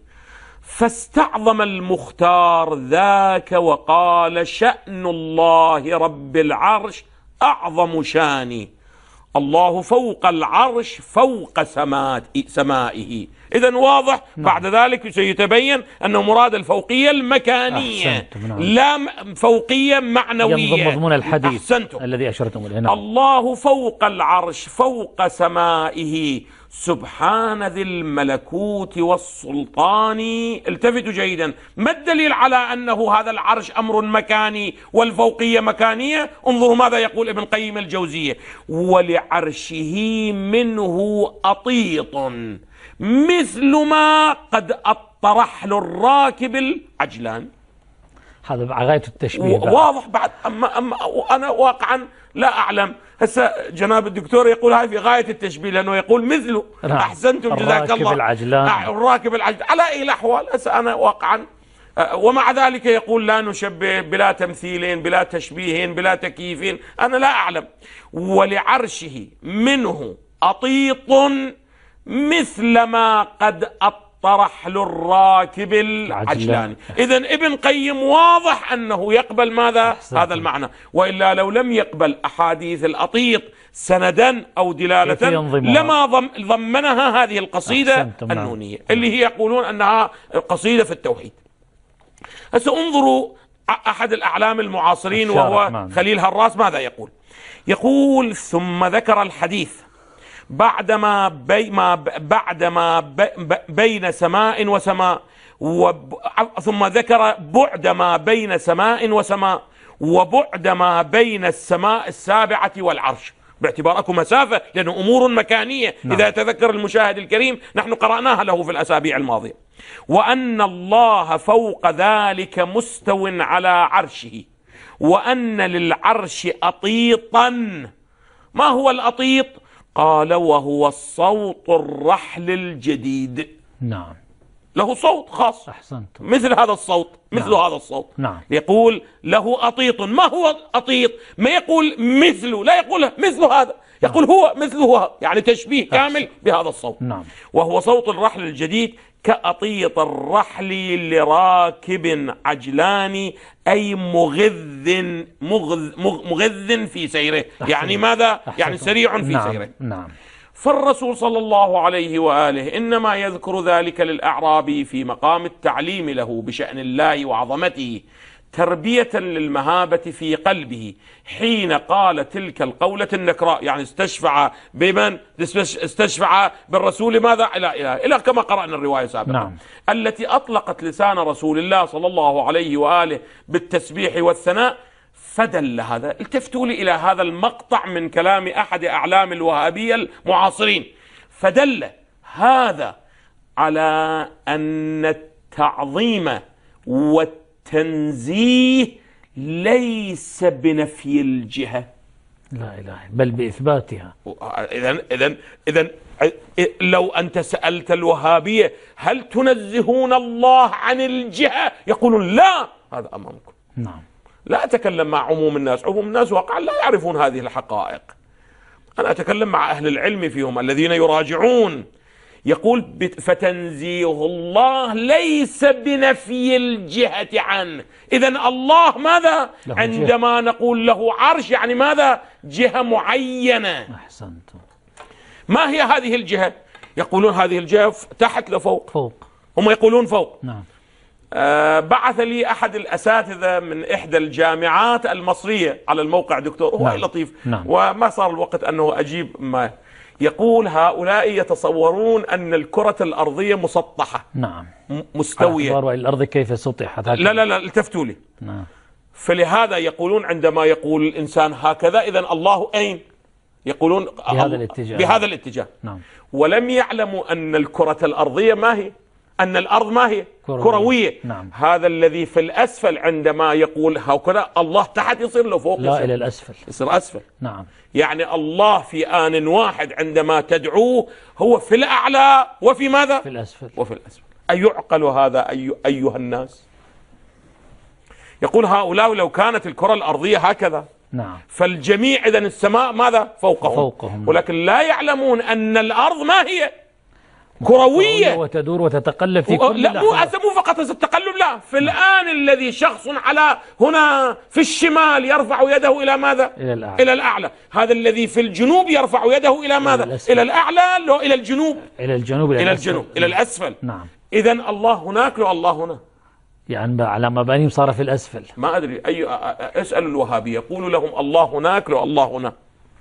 Speaker 2: فاستعظم المختار ذاك وقال: شأن الله رب العرش أعظم شاني، الله فوق العرش فوق سمائه. إذن واضح. نعم. بعد ذلك سيتبين أنه مراد الفوقية المكانية لا فوقية معنوية.
Speaker 1: ينظم مضمون الحديث.
Speaker 2: أحسنتم.
Speaker 1: الذي أشرتم إليه. نعم.
Speaker 2: الله فوق العرش فوق سمائه سبحان ذي الملكوت والسلطان. التفتوا جيدا، ما الدليل على أنه هذا العرش أمر مكاني والفوقية مكانية؟ انظروا ماذا يقول ابن قيم الجوزية: ولعرشه منه أطيط مثل ما قد أطرح له الراكب العجلان.
Speaker 1: هذا غاية التشبيه.
Speaker 2: واضح بعد. أما, أما أنا واقعا لا أعلم. هسه جناب الدكتور يقول هاي في غاية التشبيه لأنه يقول مثله. نعم. أحسنتم جزاك الله.
Speaker 1: العجلان.
Speaker 2: الراكب العجلان على أي الأحوال. هسه أنا واقعا ومع ذلك يقول لا نشبه بلا تمثيلين بلا تشبيهين بلا تكييفين. أنا لا أعلم. ولعرشه منه أطيط مثل ما قد أطرح له الراكب العجلاني. إذن ابن قيم واضح أنه يقبل ماذا؟ هذا المعنى، وإلا لو لم يقبل أحاديث الأطيط سندا أو دلالة لما ضمنها هذه القصيدة النونية اللي هي يقولون أنها قصيدة في التوحيد. هسه انظروا أحد الأعلام المعاصرين وهو خليل هراس ماذا يقول. يقول: ثم ذكر الحديث بعدما بي ما بعدما بي بين سماء وسماء، ثم ذكر بعد ما بين سماء وسماء، وبعد ما بين السماء السابعة والعرش، باعتبار أكو مسافة، لأنه أمور مكانية. نعم. إذا تذكر المشاهد الكريم نحن قرأناها له في الأسابيع الماضية. وأن الله فوق ذلك مستو على عرشه، وأن للعرش أطيطا. ما هو الأطيط؟ قال وهو الصوت الرحل الجديد.
Speaker 1: نعم،
Speaker 2: له صوت خاص.
Speaker 1: أحسنت.
Speaker 2: مثل هذا الصوت، مثل
Speaker 1: نعم.
Speaker 2: هذا الصوت.
Speaker 1: نعم.
Speaker 2: يقول له أطيط. ما هو أطيط؟ ما يقول مثله، لا يقول مثل هذا، يقول هو مثله، يعني تشبيه كامل بهذا الصوت.
Speaker 1: نعم.
Speaker 2: وهو صوت الرحل الجديد كأطيط الرحل لراكب عجلان، أي مغذ مغذ, مغذ في سيره.
Speaker 1: أحسن.
Speaker 2: يعني ماذا؟
Speaker 1: أحسن.
Speaker 2: يعني سريع في
Speaker 1: نعم.
Speaker 2: سيره.
Speaker 1: نعم.
Speaker 2: فالرسول صلى الله عليه وآله إنما يذكر ذلك للأعرابي في مقام التعليم له بشأن الله وعظمته، تربية للمهابة في قلبه، حين قال تلك القولة النكراء، يعني استشفع بمن؟ استشفع بالرسول ماذا؟ إلى إله إلى كما قرأنا الرواية سابقا.
Speaker 1: نعم.
Speaker 2: التي أطلقت لسان رسول الله صلى الله عليه وآله بالتسبيح والثناء. فدل هذا، التفتوا لي إلى هذا المقطع من كلام أحد أعلام الوهابية المعاصرين، فدل هذا على أن التعظيم والتنزيه ليس بنفي الجهة،
Speaker 1: لا إله، بل بإثباتها.
Speaker 2: إذن إذن إذن لو أنت سألت الوهابية هل تنزهون الله عن الجهة؟ يقولون لا. هذا أمامكم.
Speaker 1: نعم.
Speaker 2: لا أتكلم مع عموم الناس، عموم الناس واقعا لا يعرفون هذه الحقائق. أنا أتكلم مع أهل العلم فيهم الذين يراجعون. يقول فتنزيه الله ليس بنفي الجهة عنه. إذن الله ماذا؟ عندما نقول له عرش يعني ماذا؟ جهة معينة.
Speaker 1: أحسنت.
Speaker 2: ما هي هذه الجهة؟ يقولون هذه الجهة تحت لفوق.
Speaker 1: فوق.
Speaker 2: هم يقولون فوق.
Speaker 1: نعم.
Speaker 2: آه بعث لي أحد الأساتذة من إحدى الجامعات المصرية على الموقع دكتور، هو
Speaker 1: نعم.
Speaker 2: لطيف.
Speaker 1: نعم.
Speaker 2: وما صار الوقت أنه أجيب. ما يقول هؤلاء يتصورون أن الكرة الأرضية مسطحة.
Speaker 1: نعم.
Speaker 2: مستوية.
Speaker 1: على الأرض كيف سطحت؟
Speaker 2: لا لا لا التفتوا لي.
Speaker 1: نعم.
Speaker 2: فلهذا يقولون عندما يقول الإنسان هكذا إذن الله أين؟ يقولون
Speaker 1: بهذا الاتجاه.
Speaker 2: بهذا الاتجاه.
Speaker 1: نعم.
Speaker 2: ولم يعلموا أن الكرة الأرضية ما هي، أن الأرض ما هي؟ كروية, كروية.
Speaker 1: نعم.
Speaker 2: هذا الذي في الأسفل عندما يقول هكذا الله تحت يصير له فوق،
Speaker 1: لا
Speaker 2: يصير.
Speaker 1: إلى الأسفل
Speaker 2: يصير أسفل.
Speaker 1: نعم.
Speaker 2: يعني الله في آن واحد عندما تدعوه هو في الأعلى وفي ماذا؟
Speaker 1: في الأسفل.
Speaker 2: وفي الأسفل. أيعقل هذا أي أيها الناس؟ يقول هؤلاء لو كانت الكرة الأرضية هكذا،
Speaker 1: نعم،
Speaker 2: فالجميع إذن السماء ماذا؟ فوقهم.
Speaker 1: فوقهم.
Speaker 2: ولكن لا يعلمون أن الأرض ما هي؟ كروية
Speaker 1: وتدور وتتقلب في كل
Speaker 2: لا مو مو فقط التقلب، لا في الآن الذي شخص على هنا في الشمال يرفع يده إلى ماذا؟
Speaker 1: إلى الأعلى.
Speaker 2: إلى الأعلى. هذا الذي في الجنوب يرفع يده إلى ماذا؟ إلى,
Speaker 1: إلى
Speaker 2: الأعلى لو إلى الجنوب.
Speaker 1: إلى الجنوب إلى,
Speaker 2: إلى الجنوب إلى الأسفل.
Speaker 1: نعم.
Speaker 2: إذن الله هناك لو الله هنا،
Speaker 1: يعني على مبانيهم صار في الأسفل.
Speaker 2: ما أدري أي اسألوا الوهابية يقولوا لهم الله هناك لو الله هنا.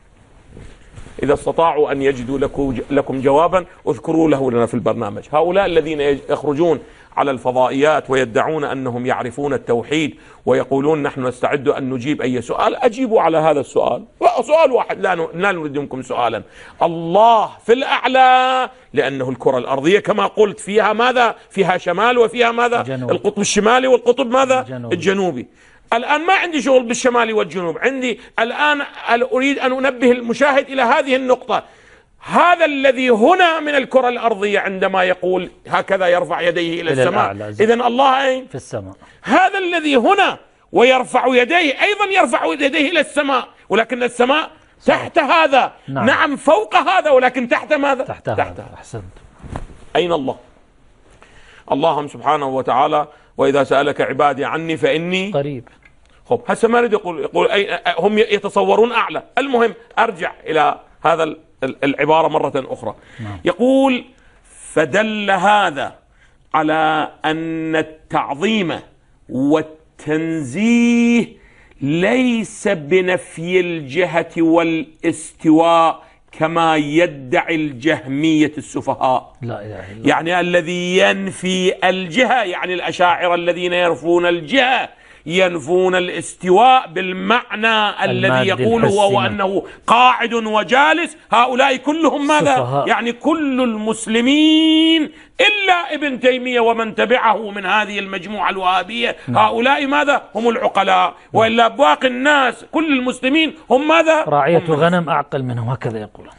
Speaker 2: إذا استطاعوا أن يجدوا لكم جوابا اذكروا له لنا في البرنامج. هؤلاء الذين يخرجون على الفضائيات ويدعون أنهم يعرفون التوحيد ويقولون نحن نستعد أن نجيب أي سؤال، أجيبوا على هذا السؤال. سؤال واحد، لا لا نريد منكم سؤالا. الله في الأعلى لأنه الكرة الأرضية كما قلت فيها ماذا؟ فيها شمال وفيها ماذا؟
Speaker 1: جنوب.
Speaker 2: القطب الشمالي والقطب ماذا؟
Speaker 1: الجنوبي.
Speaker 2: الجنوبي. الآن ما عندي شغل بالشمال والجنوب، عندي الآن أريد أن أنبه المشاهد إلى هذه النقطة. هذا الذي هنا من الكرة الأرضية عندما يقول هكذا يرفع يديه إلى, إلى السماء، إذن الله أين؟
Speaker 1: في السماء.
Speaker 2: هذا الذي هنا ويرفع يديه أيضا يرفع يديه إلى السماء، ولكن السماء تحت هذا.
Speaker 1: نعم.
Speaker 2: نعم فوق هذا ولكن تحت ماذا؟
Speaker 1: تحت, تحت هذا. أحسنت. أين
Speaker 2: الله؟ اللهم سبحانه وتعالى وإذا سألك عبادي عني فإني
Speaker 1: قريب.
Speaker 2: خب هسه ما يريد يقول يقول أي هم يتصورون أعلى. المهم أرجع إلى هذا العبارة مرة أخرى.
Speaker 1: نعم.
Speaker 2: يقول فدل هذا على أن التعظيم والتنزيه ليس بنفي الجهة والاستواء كما يدعي الجهمية السفهاء.
Speaker 1: لا إله إلا
Speaker 2: يعني الذي ينفي الجهة، يعني الأشاعرة الذين يرفون الجهة ينفون الاستواء بالمعنى الذي يقوله وهو أنه قاعد وجالس. هؤلاء كلهم ماذا؟ يعني كل المسلمين إلا ابن تيمية ومن تبعه من هذه المجموعة الوهابية، هؤلاء ماذا؟ هم العقلاء، وإلا باقي الناس كل المسلمين هم ماذا؟
Speaker 1: راعية غنم أعقل منهم، هكذا يقولون.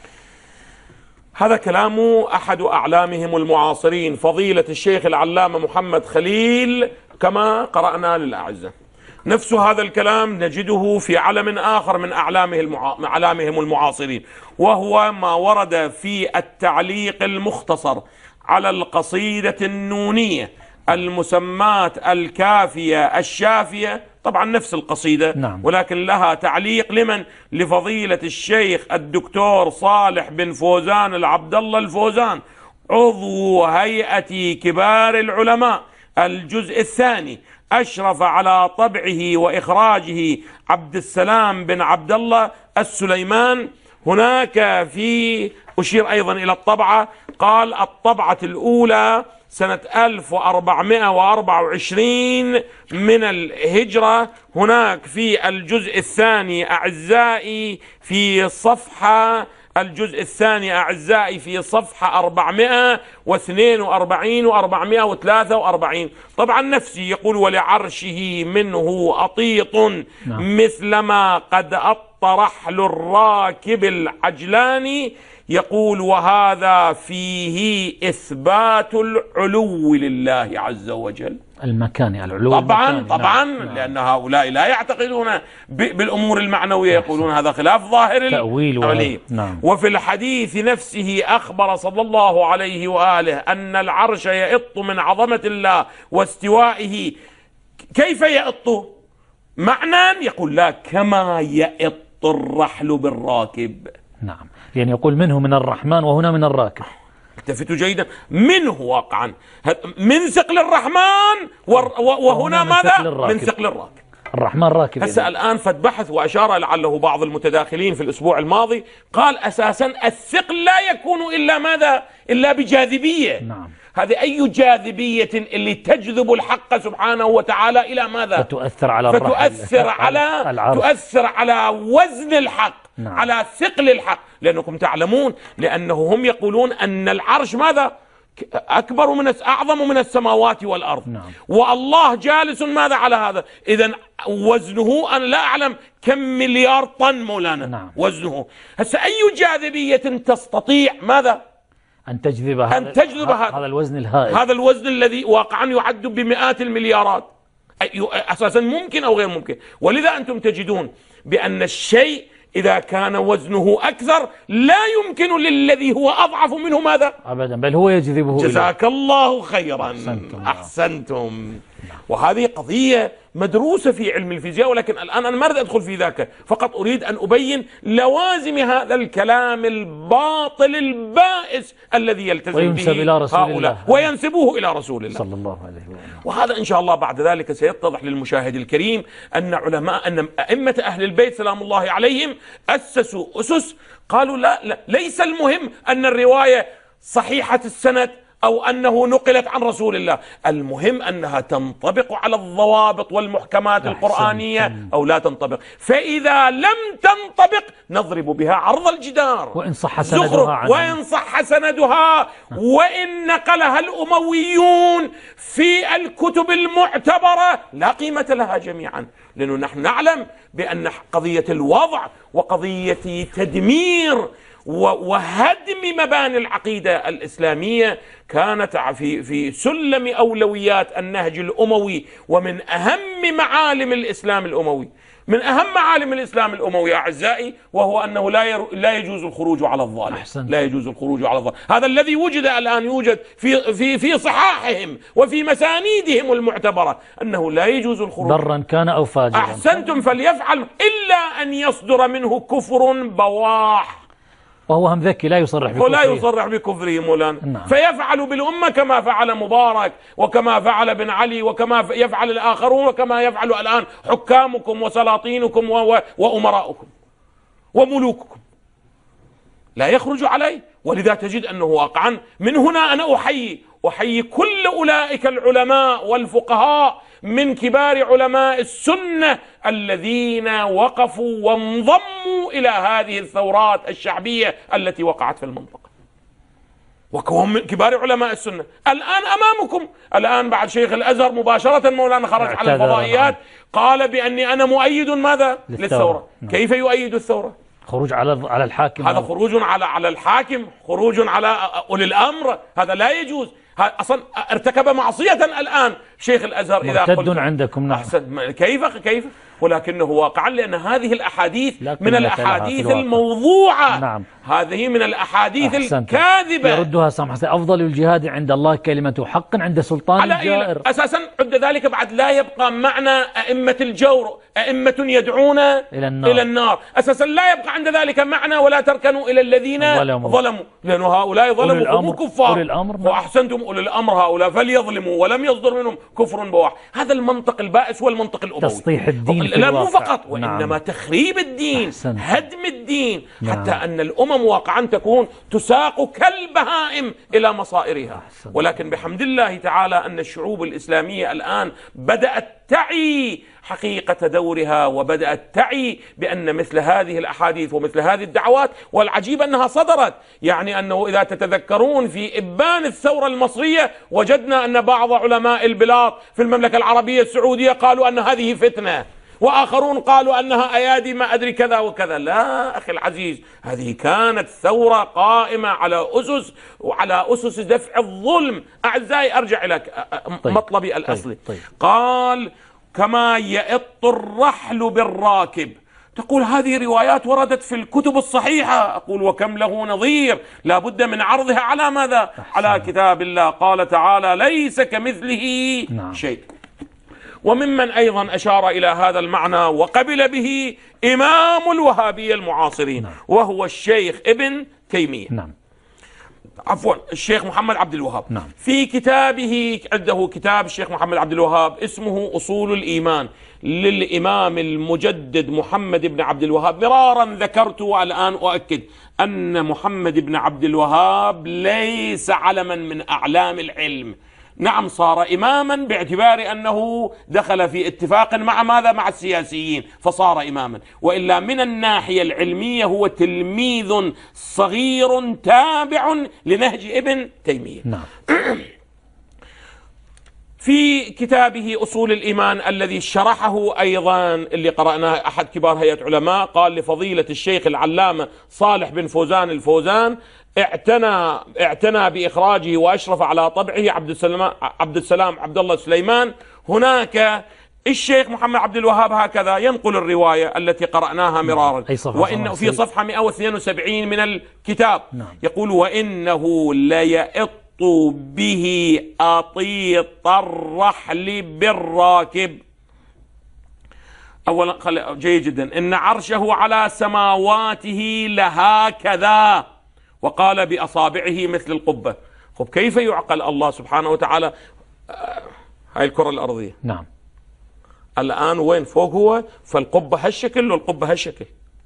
Speaker 2: هذا كلام أحد أعلامهم المعاصرين فضيلة الشيخ العلامة محمد خليل كما قرأنا للأعزة. نفس هذا الكلام نجده في علم آخر من أعلامه المعا... أعلامهم المعاصرين، وهو ما ورد في التعليق المختصر على القصيدة النونية المسماة الكافية الشافية، طبعا نفس القصيدة نعم. ولكن لها تعليق لمن؟ لفضيلة الشيخ الدكتور صالح بن فوزان العبد الله الفوزان عضو هيئة كبار العلماء، الجزء الثاني، أشرف على طبعه وإخراجه عبد السلام بن عبد الله السليمان. هناك في أشير أيضا إلى الطبعة، قال الطبعة الأولى سنة ألف وأربعمائة وأربعة وعشرين من الهجرة. هناك في الجزء الثاني أعزائي في صفحة الجزء الثاني أعزائي في صفحة أربعمائة واثنين وأربعين وأربعمائة وثلاثة وأربعين. طبعا نفسي يقول ولعرشه منه أطيط مثلما قد أط رحل الراكب العجلاني، يقول وهذا فيه إثبات العلو لله عز وجل،
Speaker 1: المكاني، العلو
Speaker 2: طبعا
Speaker 1: المكاني.
Speaker 2: طبعا
Speaker 1: نعم.
Speaker 2: لأن هؤلاء لا يعتقدون بالأمور المعنوية، يقولون هذا خلاف ظاهر التأويل.
Speaker 1: نعم.
Speaker 2: وفي الحديث نفسه أخبر صلى الله عليه وآله أن العرش يئط من عظمة الله واستوائه. كيف يئط؟ معنى يقول لا كما يئط الرحل بالراكب.
Speaker 1: نعم، يعني يقول منه من الرحمن وهنا من الراكب.
Speaker 2: التفتوا جيدا، منه واقعا من ثقل الرحمن وهنا ماذا؟ من ثقل الراكب.
Speaker 1: الرحمن راكب.
Speaker 2: هسه الآن فد بحث وأشار لعله بعض المتداخلين في الأسبوع الماضي، قال أساسا الثقل لا يكون إلا ماذا؟ إلا بجاذبية.
Speaker 1: نعم.
Speaker 2: هذه أي جاذبية اللي تجذب الحق سبحانه وتعالى إلى ماذا؟
Speaker 1: فتؤثر على
Speaker 2: فتؤثر على العرش. تؤثر على وزن الحق. نعم. على ثقل الحق، لأنكم تعلمون لأنه هم يقولون أن العرش ماذا؟ أكبر من أعظم من السماوات والأرض. نعم. والله جالس ماذا على هذا؟ إذن وزنه أنا لا أعلم كم مليار طن مولانا. نعم. وزنه. هسه أي جاذبية تستطيع ماذا؟
Speaker 1: أن تجذب
Speaker 2: أن تجذب هذا,
Speaker 1: هذا الوزن الهائل،
Speaker 2: هذا الوزن الذي واقعا يعد بمئات المليارات، أساسا ممكن أو غير ممكن. ولذا أنتم تجدون بأن الشيء إذا كان وزنه أكثر لا يمكن للذي هو أضعف منه ماذا؟
Speaker 1: أبدا، بل هو يجذبه.
Speaker 2: جزاك الله خيرا. أحسنتم, أحسنتم. وهذه قضية مدروسة في علم الفيزياء، ولكن الآن أنا ما أريد أدخل في ذاك، فقط أريد أن أبين لوازم هذا الكلام الباطل البائس الذي يلتزم به
Speaker 1: إلى رسول
Speaker 2: هؤلاء
Speaker 1: الله.
Speaker 2: وينسبوه إلى رسول الله
Speaker 1: صلى الله عليه وسلم.
Speaker 2: وهذا إن شاء الله بعد ذلك سيتضح للمشاهد الكريم أن علماء أن أئمة أهل البيت سلام الله عليهم أسسوا أسس، قالوا لا, لا ليس المهم أن الرواية صحيحة السند أو أنه نقلت عن رسول الله، المهم أنها تنطبق على الضوابط والمحكمات القرآنية أو لا تنطبق. فإذا لم تنطبق نضرب بها عرض الجدار
Speaker 1: وإن صح سندها
Speaker 2: وإن صح سندها وإن نقلها الأمويون في الكتب المعتبرة لا قيمة لها جميعا، لأنه نحن نعلم بأن قضية الوضع وقضية تدمير وهدم مباني العقيدة الإسلامية كانت في في سلم أولويات النهج الأموي، ومن أهم معالم الإسلام الأموي، من أهم معالم الإسلام الأموي أعزائي، وهو أنه لا لا يجوز الخروج على الظالم. أحسن. لا يجوز الخروج على الظالم. هذا الذي وجد الآن يوجد في في في صحاحهم وفي مسانيدهم المعتبرة أنه لا يجوز الخروج
Speaker 1: برا كان أو فاجرا.
Speaker 2: أحسنتم، فليفعل إلا أن يصدر منه كفر بواح،
Speaker 1: وهو هم ذكي لا يصرح بكفره،
Speaker 2: ولا يصرح بكفره مولانا.
Speaker 1: نعم.
Speaker 2: فيفعل بالأمة كما فعل مبارك وكما فعل بن علي وكما يفعل الآخرون وكما يفعل الآن حكامكم وسلاطينكم وأمراؤكم وملوككم، لا يخرج عليه. ولذا تجد أنه واقعا من هنا أنا أحيي أحيي كل أولئك العلماء والفقهاء من كبار علماء السنة الذين وقفوا وانضموا إلى هذه الثورات الشعبية التي وقعت في المنطقة، وكهم من كبار علماء السنة. الآن أمامكم، الآن بعد شيخ الأزهر مباشرة مولانا خرج على الفضائيات قال بأني أنا مؤيد ماذا؟ للثورة, للثورة. نعم. كيف يؤيد الثورة؟
Speaker 1: خروج على على الحاكم،
Speaker 2: هذا خروج على على الحاكم، خروج على أولي الأمر، هذا لا يجوز. أصلا ارتكب معصية الآن شيخ الأزهر إذا
Speaker 1: مرتد عندكم. نعم.
Speaker 2: أحسن. كيف كيف ولكنه واقعا، لأن هذه الأحاديث من الأحاديث الموضوعة.
Speaker 1: نعم.
Speaker 2: هذه من الأحاديث الكاذبة.
Speaker 1: يردها سامح حسين: أفضل الجهاد عند الله كلمة حق عند سلطان جائر.
Speaker 2: أساسا عند ذلك بعد لا يبقى معنى أئمة الجور، أئمة يدعون إلى النار. إلى النار أساسا لا يبقى عند ذلك معنى ولا تركنوا إلى الذين ظلموا, ظلموا. لأن هؤلاء ظلموا هم كفار.
Speaker 1: أولي الأمر.
Speaker 2: وأحسنتم أولي الأمر هؤلاء فليظلموا ولم يصدر منهم كفر بواح. هذا المنطق البائس والمنطق الأموي،
Speaker 1: تسطيح الدين،
Speaker 2: لا مو فقط وإنما نعم. تخريب الدين، أحسنت. هدم الدين. نعم. حتى أن الأمم واقعا تكون تساق كالبهائم إلى مصائرها. أحسنت. ولكن بحمد الله تعالى أن الشعوب الإسلامية الآن بدأت تعي حقيقة دورها، وبدأت تعي بأن مثل هذه الأحاديث ومثل هذه الدعوات، والعجيب أنها صدرت، يعني أنه إذا تتذكرون في إبان الثورة المصرية وجدنا أن بعض علماء البلاط في المملكة العربية السعودية قالوا أن هذه فتنة، وآخرون قالوا أنها أيادي ما أدري كذا وكذا. لا أخي العزيز، هذه كانت ثورة قائمة على أسس وعلى أسس دفع الظلم. أعزائي أرجع إلى طيب. مطلبي الأصلي. طيب. طيب. قال: كما يئط الرحل بالراكب. تقول هذه روايات وردت في الكتب الصحيحة. أقول: وكم له نظير، لا بد من عرضها على ماذا؟ على كتاب الله. قال تعالى: ليس كمثله نعم. شيء. وممن أيضا أشار إلى هذا المعنى وقبل به إمام الوهابية المعاصرين، نعم. وهو الشيخ ابن تيمية. نعم. عفوا الشيخ محمد عبد الوهاب. نعم. في كتابه، عنده كتاب الشيخ محمد عبد الوهاب اسمه أصول الإيمان للإمام المجدد محمد بن عبد الوهاب. مرارا ذكرت والآن أؤكد أن محمد بن عبد الوهاب ليس علما من أعلام العلم. نعم صار إماما باعتبار أنه دخل في اتفاق مع ماذا؟ مع السياسيين فصار إماما، وإلا من الناحية العلمية هو تلميذ صغير تابع لنهج ابن تيمية. نعم. في كتابه أصول الإيمان الذي شرحه أيضا اللي قرأناه أحد كبار هيئة علماء، قال لفضيلة الشيخ العلامة صالح بن فوزان الفوزان: اعتنى اعتنى بإخراجه وأشرف على طبعه عبد السلام عبد السلام عبد الله سليمان. هناك الشيخ محمد عبد الوهاب هكذا ينقل الرواية التي قرأناها مرارا، وإنه في صفحة مئة واثنين وسبعين من الكتاب يقول: وإنه ليئط به أطيط الرحل بالراكب. أولا جيد جدا: إن عرشه على سماواته لهكذا، وقال بأصابعه مثل القبة. خب كيف يعقل الله سبحانه وتعالى هاي الكرة الأرضية؟ نعم. الآن وين فوق هو؟ فالقبة هالشكل والقبة هالشكل.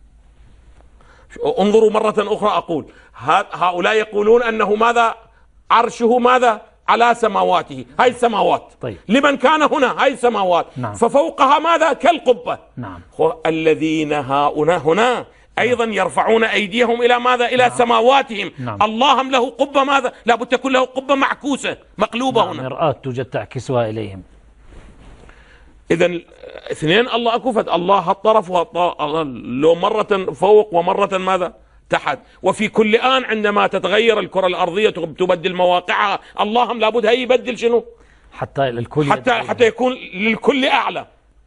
Speaker 2: انظروا مرة أخرى أقول: هؤلاء يقولون أنه ماذا؟ عرشه ماذا؟ على سماواته، هاي السماوات. طيب. لمن كان هنا هاي السماوات. نعم. ففوقها ماذا؟ كالقبة. نعم. الذين هنا هنا أيضا يرفعون أيديهم إلى ماذا؟ إلى نعم. سماواتهم. نعم. اللهم له قبة ماذا؟ لابد تكون له قبة معكوسة مقلوبة. نعم. هنا
Speaker 1: مرآة توجد تعكسها إليهم.
Speaker 2: إذن اثنين الله أكفت، الله هالطرف لو مرة فوق ومرة ماذا؟ تحت. وفي كل آن عندما تتغير الكرة الأرضية تبدل مواقعها، اللهم لابد هي يبدل شنو؟
Speaker 1: حتى الكل
Speaker 2: حتى حتى يكون للكل أعلى.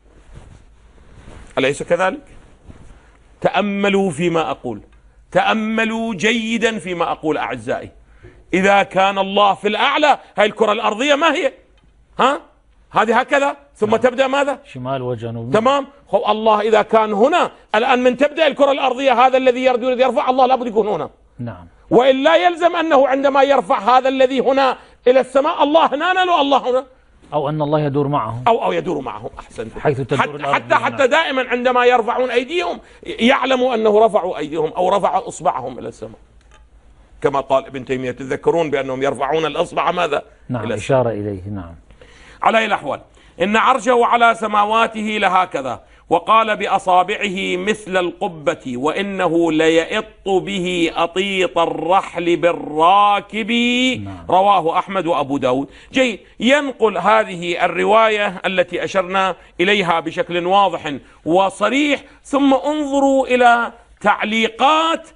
Speaker 2: أليس كذلك؟ تأملوا فيما أقول، تأملوا جيدا فيما أقول أعزائي. إذا كان الله في الأعلى، هاي الكرة الأرضية ما هي؟ ها؟ هذه هكذا ثم نعم. تبدأ ماذا؟
Speaker 1: شمال وجنوب.
Speaker 2: تمام. خب الله إذا كان هنا الآن من تبدأ الكرة الأرضية، هذا الذي يريد يرفع الله لابد يكون هنا. نعم. وإلا يلزم أنه عندما يرفع هذا الذي هنا إلى السماء، الله هنا له الله هنا،
Speaker 1: أو أن الله يدور معهم،
Speaker 2: أو أو يدور معهم. أحسنت.
Speaker 1: حيث تدور
Speaker 2: حتى
Speaker 1: الأرض.
Speaker 2: حتى, حتى دائما عندما يرفعون أيديهم يعلموا أنه رفعوا أيديهم أو رفع إصبعهم إلى السماء، كما قال ابن تيمية: تذكرون بأنهم يرفعون الإصبع ماذا؟
Speaker 1: نعم. إلى إشارة إليه. نعم.
Speaker 2: على أي الأحوال، إن عرشه على سماواته لهكذا، وقال بأصابعه مثل القبة، وإنه ليئط به أطيط الرحل بالراكب. رواه أحمد وأبو داود. جيد، ينقل هذه الرواية التي أشرنا إليها بشكل واضح وصريح، ثم انظروا إلى تعليقات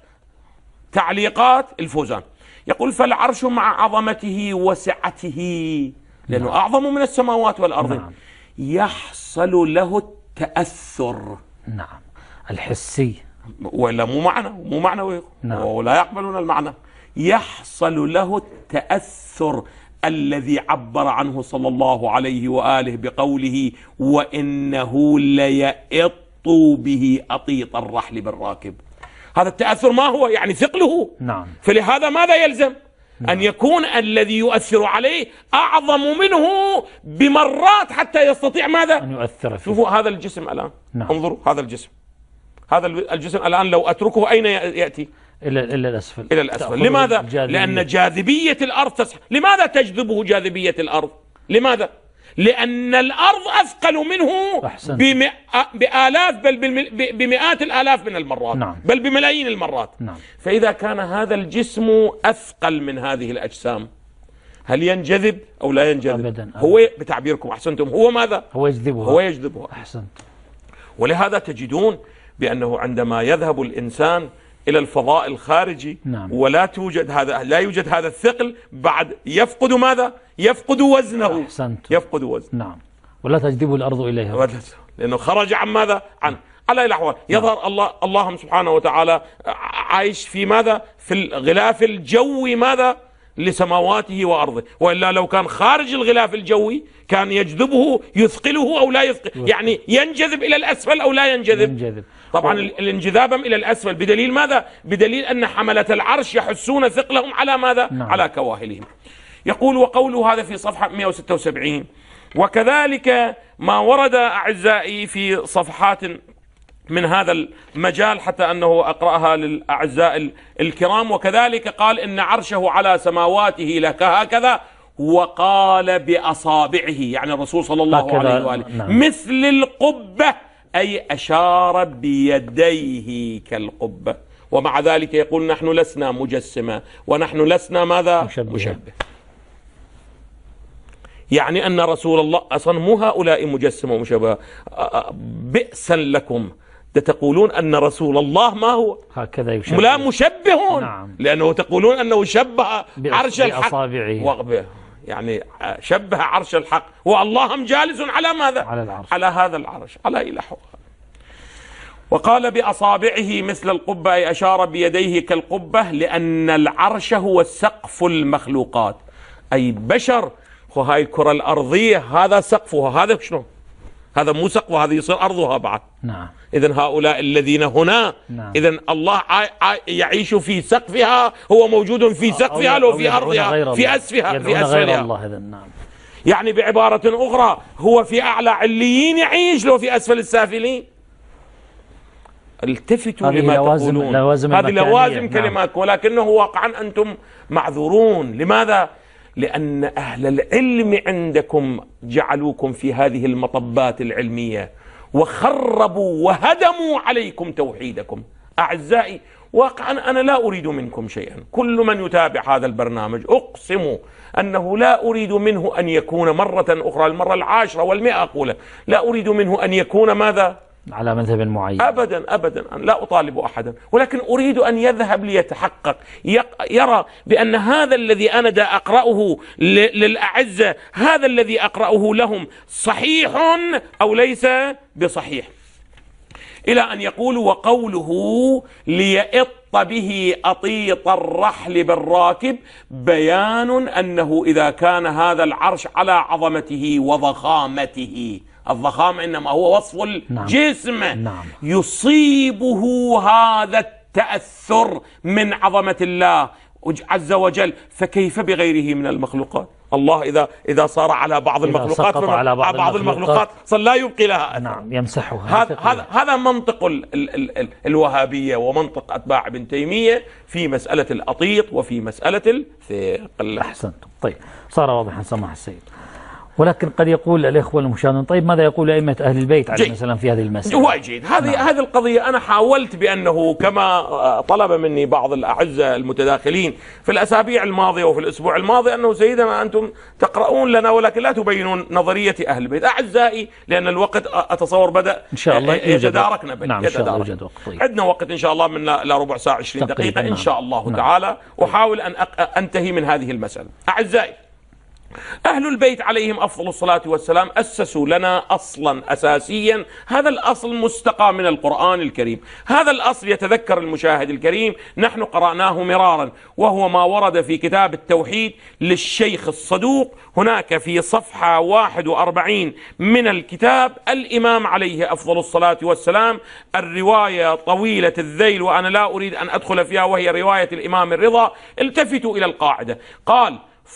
Speaker 2: تعليقات الفوزان. يقول: فالعرش مع عظمته وسعته، لأنه نعم. أعظم من السماوات والأرض. نعم. يحصل له التأثر.
Speaker 1: نعم، الحسي،
Speaker 2: ولا مو معنى مو معنوي. نعم. ولا يقبلون المعنى. يحصل له التأثر الذي عبر عنه صلى الله عليه وآله بقوله: وإنه ليئط به أطيط الرحل بالراكب. هذا التأثر ما هو؟ يعني ثقله.
Speaker 1: نعم.
Speaker 2: فلهذا ماذا يلزم؟ نعم. أن يكون الذي يؤثر عليه أعظم منه بمرات حتى يستطيع ماذا؟
Speaker 1: أن يؤثر فيه.
Speaker 2: شوفوا هذا الجسم الآن.
Speaker 1: نعم.
Speaker 2: انظروا هذا الجسم، هذا الجسم الآن لو أتركه أين يأتي؟
Speaker 1: إلى إلى الأسفل.
Speaker 2: إلى الأسفل. لماذا؟ الجاذبية. لأن جاذبية الأرض تسحب. لماذا تجذبه جاذبية الأرض؟ لماذا؟ لأن الأرض أثقل منه بمئ... بآلاف بل بمئات الآلاف من المرات.
Speaker 1: نعم.
Speaker 2: بل بملايين المرات.
Speaker 1: نعم.
Speaker 2: فإذا كان هذا الجسم أثقل من هذه الأجسام، هل ينجذب أو لا ينجذب؟
Speaker 1: أبداً. أبداً.
Speaker 2: هو بتعبيركم أحسنتم، هو ماذا؟
Speaker 1: هو يجذبها.
Speaker 2: هو يجذبها.
Speaker 1: أحسنت.
Speaker 2: ولهذا تجدون بأنه عندما يذهب الإنسان إلى الفضاء الخارجي،
Speaker 1: نعم.
Speaker 2: ولا توجد هذا لا يوجد هذا الثقل، بعد يفقد ماذا؟ يفقد وزنه.
Speaker 1: أحسنت.
Speaker 2: يفقد وزنه.
Speaker 1: نعم. ولا تجذب الأرض إليها،
Speaker 2: لأنه خرج عن ماذا؟ عن على الأحوال. يظهر الله اللهم سبحانه وتعالى عايش في ماذا؟ في الغلاف الجوي ماذا؟ لسماواته وأرضه، وإلا لو كان خارج الغلاف الجوي كان يجذبه يثقله أو لا يثقل، يعني ينجذب إلى الأسفل أو لا ينجذب.
Speaker 1: ينجذب.
Speaker 2: طبعا الانجذاب إلى الأسفل بدليل ماذا؟ بدليل أن حملة العرش يحسون ثقلهم على ماذا؟ نعم. على كواهلهم. يقول: وقوله هذا في صفحة مئة وستة وسبعين. وكذلك ما ورد أعزائي في صفحات من هذا المجال حتى أنه أقرأها للأعزاء الكرام. وكذلك قال: إن عرشه على سماواته لك هكذا، وقال بأصابعه، يعني الرسول صلى الله عليه وآله. نعم. مثل القبة، أي أشار بيديه كالقبة. ومع ذلك يقول: نحن لسنا مجسمة، ونحن لسنا ماذا؟ مشبه, مشبه. يعني أن رسول الله أصلا مو هؤلاء مجسمة ومشبه. بئسا لكم تقولون أن رسول الله ما هو
Speaker 1: هكذا يشبه،
Speaker 2: لا مشبه.
Speaker 1: نعم.
Speaker 2: لأنه تقولون أنه شبه عرش الحق
Speaker 1: بأصابعه،
Speaker 2: يعني شبه عرش الحق، والله جالس على ماذا؟
Speaker 1: على العرش،
Speaker 2: على هذا العرش، على إلهه. وقال بأصابعه مثل القبة، أي أشار بيديه كالقبة، لأن العرش هو سقف المخلوقات، أي بشر. وهاي الكرة الأرضية هذا سقفها، هذا شنو؟ هذا مو سقفها، هذا يصير أرضها بعد.
Speaker 1: نعم.
Speaker 2: إذن هؤلاء الذين هنا،
Speaker 1: نعم.
Speaker 2: إذن الله يعيش في سقفها، هو موجود في سقفها لو في أرضها، في أسفها، في أسفلها.
Speaker 1: الله. إذن نعم.
Speaker 2: يعني بعبارة أخرى هو في أعلى عليين يعيش لو في أسفل السافلين. التفتوا لما تقولون.
Speaker 1: لوازم
Speaker 2: هذه لوازم
Speaker 1: نعم.
Speaker 2: كلمات، ولكنه واقعا أنتم معذورون. لماذا؟ لأن أهل العلم عندكم جعلوكم في هذه المطبات العلمية وخربوا وهدموا عليكم توحيدكم. أعزائي، واقعا أنا لا أريد منكم شيئا. كل من يتابع هذا البرنامج أقسم أنه لا أريد منه أن يكون مرة أخرى، المرة العاشرة والمئة أقول، لا أريد منه أن يكون ماذا؟
Speaker 1: على مذهب معين.
Speaker 2: أبدا أبدا، لا أطالب أحدا، ولكن أريد أن يذهب ليتحقق، يرى بأن هذا الذي أنا دا أقرأه للأعزة، هذا الذي أقرأه لهم صحيح أو ليس بصحيح. إلى أن يقول: وقوله ليئط به أطيط الرحل بالراكب، بيان أنه إذا كان هذا العرش على عظمته وضخامته، الضخامة إنما هو وصف الجسم،
Speaker 1: نعم.
Speaker 2: يصيبه هذا التأثر من عظمة الله عز وجل، فكيف بغيره من المخلوقات؟ الله إذا إذا صار على بعض المخلوقات،
Speaker 1: على بعض,
Speaker 2: بعض المخلوقات صار لا يبقي لها أثر.
Speaker 1: نعم، يمسحها.
Speaker 2: هذا هذا هذا منطق ال ال ال الوهابية ومنطق أتباع ابن تيمية في مسألة الأطيط وفي مسألة الثقل.
Speaker 1: أحسنتم. طيب، صار واضحا سماح السيد. ولكن قد يقول الإخوة المشاهدين طيب ماذا يقول أئمة أهل البيت عليهم السلام في هذه المسألة؟
Speaker 2: وايد جيد. هذه نعم. هذه القضية أنا حاولت بأنه كما طلب مني بعض الأعزة المتداخلين في الأسابيع الماضية وفي الأسبوع الماضي أنه سيدنا أنتم تقرؤون لنا ولكن لا تبينون نظرية أهل البيت. أعزائي لأن الوقت أتصور بدأ
Speaker 1: إن شاء الله
Speaker 2: يتداركنا
Speaker 1: بل نعم يتدارك.
Speaker 2: طيب. عندنا وقت إن شاء الله من لا ربع ساعة عشرين دقيقة إن شاء الله نعم. تعالى وحاول أن أنتهي من هذه المسألة. أعزائي أهل البيت عليهم أفضل الصلاة والسلام أسسوا لنا أصلا أساسيا، هذا الأصل مستقى من القرآن الكريم. هذا الأصل يتذكر المشاهد الكريم نحن قرأناه مرارا، وهو ما ورد في كتاب التوحيد للشيخ الصدوق. هناك في صفحة واحد وأربعين من الكتاب الإمام عليه أفضل الصلاة والسلام، الرواية طويلة الذيل وأنا لا أريد أن أدخل فيها، وهي رواية الإمام الرضا. التفتوا إلى القاعدة، قال: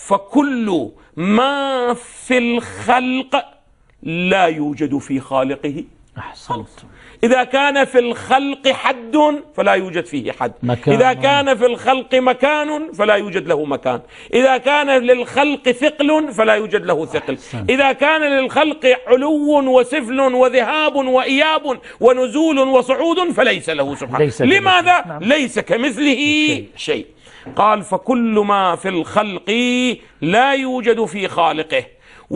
Speaker 2: فكل ما في الخلق لا يوجد في خالقه.
Speaker 1: أحسنت.
Speaker 2: إذا كان في الخلق حد فلا يوجد فيه حد،
Speaker 1: مكان.
Speaker 2: إذا كان في الخلق مكان فلا يوجد له مكان، إذا كان للخلق ثقل فلا يوجد له ثقل،
Speaker 1: أحسنت.
Speaker 2: إذا كان للخلق علو وسفل وذهاب وإياب ونزول وصعود فليس له سبحانه.
Speaker 1: ليس
Speaker 2: لماذا؟
Speaker 1: نعم.
Speaker 2: ليس كمثله شيء, شيء. قال: فكل ما في الخلق لا يوجد في خالقه،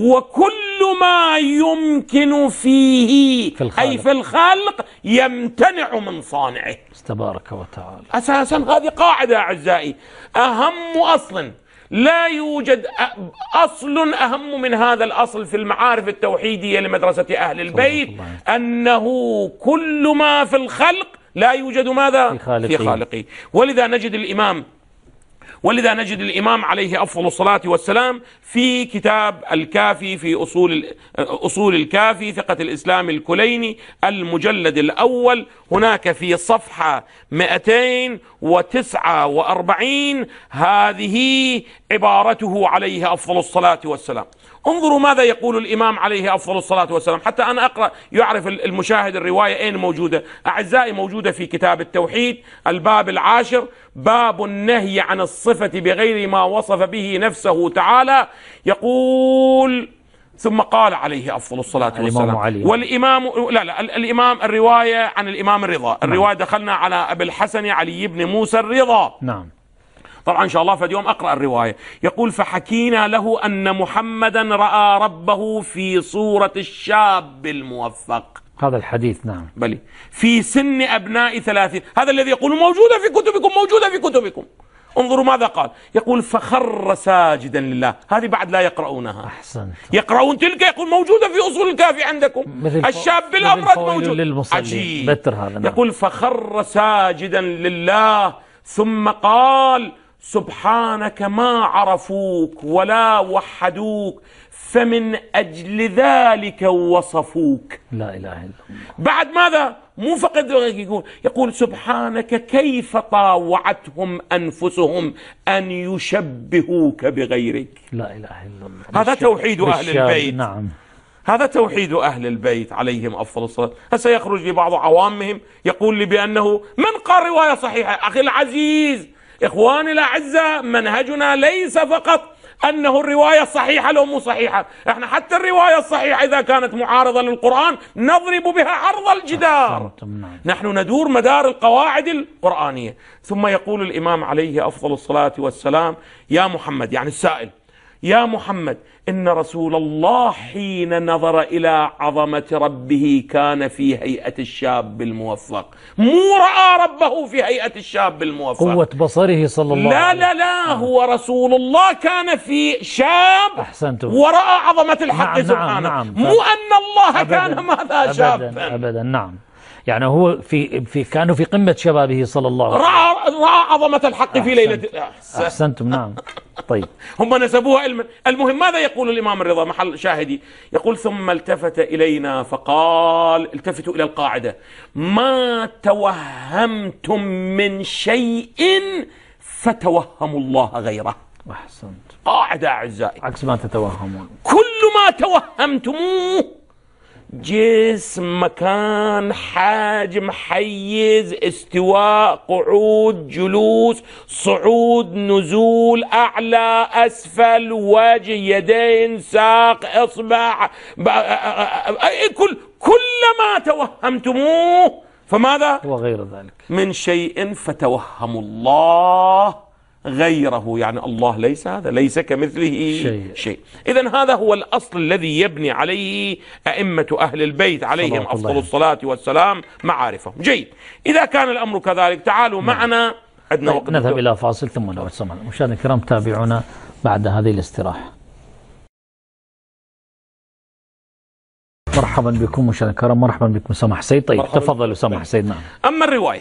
Speaker 2: وكل ما يمكن فيه
Speaker 1: في
Speaker 2: أي في الخلق يمتنع من صانعه
Speaker 1: تبارك وتعالى.
Speaker 2: أساسا هذه قاعدة أعزائي، أهم أصل لا يوجد أصل أهم من هذا الأصل في المعارف التوحيدية لمدرسة أهل البيت، أنه كل ما في الخلق لا يوجد ماذا؟
Speaker 1: في خالقه.
Speaker 2: في خالقه. ولذا نجد الإمام ولذا نجد الإمام عليه أفضل الصلاة والسلام في كتاب الكافي في أصول أصول الكافي ثقة الإسلام الكليني المجلد الأول، هناك في صفحة مئتين وتسعة وأربعين هذه عبارته عليه أفضل الصلاة والسلام. انظروا ماذا يقول الإمام عليه أفضل الصلاة والسلام حتى أنا أقرأ يعرف المشاهد الرواية أين موجودة. أعزائي موجودة في كتاب التوحيد الباب العاشر، باب النهي عن الصفة بغير ما وصف به نفسه تعالى. يقول: ثم قال عليه أفضل الصلاة والسلام والإمام لا لا الإمام الرواية عن الإمام الرضا، الرواية دخلنا على أبي الحسن علي بن موسى الرضا.
Speaker 1: نعم.
Speaker 2: طبعا إن شاء الله فاليوم أقرأ الرواية. يقول: فحكينا له أن محمدا رأى ربه في صورة الشاب الموفق.
Speaker 1: هذا الحديث نعم.
Speaker 2: بلي في سن أبناء ثلاثين، هذا الذي يقول موجودة في كتبكم، موجودة في كتبكم. انظروا ماذا قال، يقول: فخر ساجدا لله. هذه بعد لا يقرؤونها.
Speaker 1: أحسنت.
Speaker 2: يقرؤون تلك، يقول موجودة في أصول الكافي عندكم، الشاب الأبرد موجود. عجيب.
Speaker 1: بتر هذا نعم.
Speaker 2: يقول: فخر ساجدا لله ثم قال: سبحانك ما عرفوك ولا وحدوك فمن أجل ذلك وصفوك.
Speaker 1: لا إله إلا الله.
Speaker 2: بعد ماذا؟ مو فقط يقول يقول سبحانك كيف طاوعتهم أنفسهم أن يشبهوك بغيرك.
Speaker 1: لا إله إلا الله.
Speaker 2: هذا توحيد أهل البيت.
Speaker 1: نعم.
Speaker 2: هذا توحيد أهل البيت عليهم أفضل الصلاة. هسه يخرج لي بعض عوامهم يقول لي بأنه من قال رواية صحيحة. أخي العزيز، إخواني الأعزاء، منهجنا ليس فقط أنه الرواية الصحيحة لو مو صحيحة، احنا حتى الرواية الصحيحة إذا كانت معارضة للقرآن نضرب بها عرض الجدار. نحن ندور مدار القواعد القرآنية. ثم يقول الإمام عليه أفضل الصلاة والسلام: يا محمد، يعني السائل، يا محمد، إن رسول الله حين نظر إلى عظمة ربه كان في هيئة الشاب الموفق. مو رأى ربه في هيئة الشاب الموفق،
Speaker 1: قوة بصره صلى الله
Speaker 2: لا
Speaker 1: عليه
Speaker 2: لا لا هو رسول الله كان في شاب
Speaker 1: أحسنتم.
Speaker 2: ورأى عظمة الحق
Speaker 1: نعم
Speaker 2: سبحانه.
Speaker 1: نعم نعم.
Speaker 2: مو أن الله
Speaker 1: أبداً
Speaker 2: كان ماذا شابا
Speaker 1: أبدا أبدا. نعم، يعني هو في في كانوا في قمة شبابه صلى الله عليه وسلم،
Speaker 2: رأى رأى عظمة الحق في ليلة.
Speaker 1: أحسنتم. نعم. طيب،
Speaker 2: هم نسبوها علما. المهم ماذا يقول الإمام الرضا محل شاهدي؟ يقول: ثم التفت إلينا فقال، التفتوا إلى القاعدة، ما توهمتم من شيء فتوهموا الله غيره.
Speaker 1: أحسنت.
Speaker 2: قاعدة أعزائي،
Speaker 1: عكس ما تتوهمون.
Speaker 2: كل ما توهمتموه جسم، مكان، حجم، حيز، استواء، قعود، جلوس، صعود، نزول، أعلى، أسفل، وجه، يدين، ساق، إصبع، كل كل ما توهمتموه فماذا؟
Speaker 1: وغير ذلك
Speaker 2: من شيء فتوهموا الله غيره، يعني الله ليس هذا، ليس كمثله شيء, شيء. إذن هذا هو الأصل الذي يبني عليه أئمة أهل البيت عليهم أفضل الصلاة والسلام معارفهم. جيد، إذا كان الأمر كذلك تعالوا معنا، عندنا وقت
Speaker 1: نذهب إلى فاصل ثم نعود. مشاهدينا الكرام تابعونا بعد هذه الاستراحة. مرحبا بكم مشاهدينا الكرام، مرحبا بكم سماح سيد. طيب تفضلوا سماح سيد. نعم.
Speaker 2: أما الرواية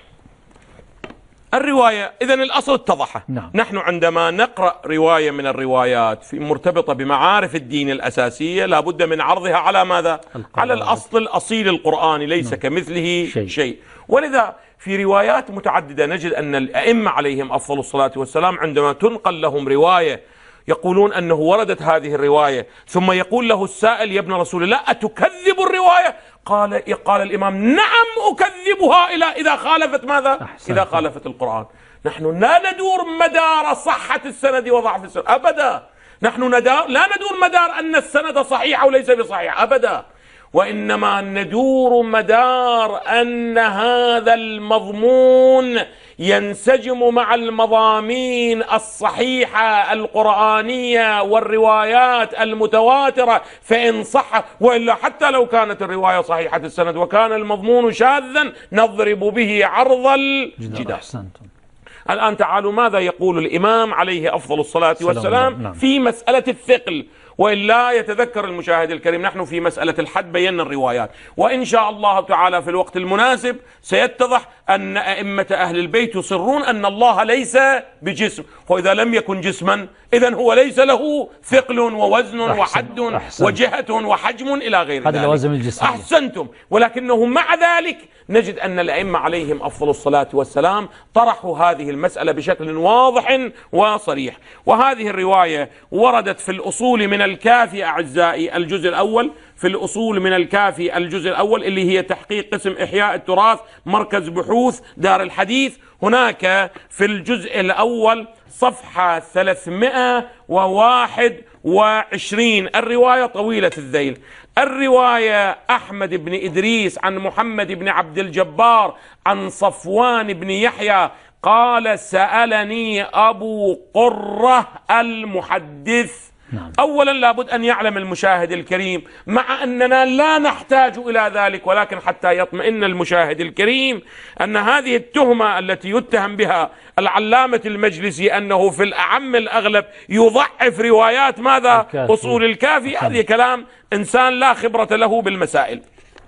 Speaker 2: الرواية إذن الأصل اتضح.
Speaker 1: نعم.
Speaker 2: نحن عندما نقرأ رواية من الروايات في مرتبطة بمعارف الدين الأساسية لابد من عرضها على ماذا؟ على الأصل الأصيل القرآني، ليس نعم. كمثله شيء. شيء. ولذا في روايات متعددة نجد أن الأئمة عليهم أفضل الصلاة والسلام عندما تنقل لهم رواية يقولون أنه وردت هذه الرواية، ثم يقول له السائل يا ابن رسول الله أتكذب الرواية؟ قال قال الإمام نعم أكذبها إلى إذا خالفت ماذا؟ أحسن. إذا خالفت القرآن. نحن لا ندور مدار صحة السند وضعف السند أبدا، نحن ندار لا ندور مدار أن السند صحيح أو ليس بصحيح أبدا، وإنما ندور مدار أن هذا المضمون ينسجم مع المضامين الصحيحة القرآنية والروايات المتواترة، فإن صح، وإلا حتى لو كانت الرواية صحيحة السند وكان المضمون شاذا نضرب به عرض الجدار. الآن تعالوا ماذا يقول الإمام عليه أفضل الصلاة والسلام نعم. في مسألة الثقل، وإلا يتذكر المشاهد الكريم نحن في مسألة الحد بينا الروايات، وإن شاء الله تعالى في الوقت المناسب سيتضح أن أئمة أهل البيت يصرون أن الله ليس بجسم، وإذا لم يكن جسما إذن هو ليس له ثقل ووزن أحسن وحد أحسن وجهة وحجم إلى غير ذلك.
Speaker 1: هذا لوازم الجسم.
Speaker 2: أحسنتم. ولكنه مع ذلك نجد أن الأئمة عليهم أفضل الصلاة والسلام طرحوا هذه المسألة بشكل واضح وصريح. وهذه الرواية وردت في الأصول من الكافي أعزائي الجزء الأول، في الأصول من الكافي الجزء الأول اللي هي تحقيق قسم إحياء التراث مركز بحوث دار الحديث، هناك في الجزء الأول صفحة ثلاثمائة وواحد وعشرين الرواية طويلة الذيل. الرواية أحمد بن إدريس عن محمد بن عبد الجبار عن صفوان بن يحيى قال سألني أبو قرة المحدث. نعم. أولا لابد أن يعلم المشاهد الكريم، مع أننا لا نحتاج إلى ذلك، ولكن حتى يطمئن المشاهد الكريم أن هذه التهمة التي يتهم بها العلامة المجلسي أنه في الأعم الأغلب يضعف روايات ماذا؟ الكافي. أصول الكافي، هذه كلام إنسان لا خبرة له بالمسائل.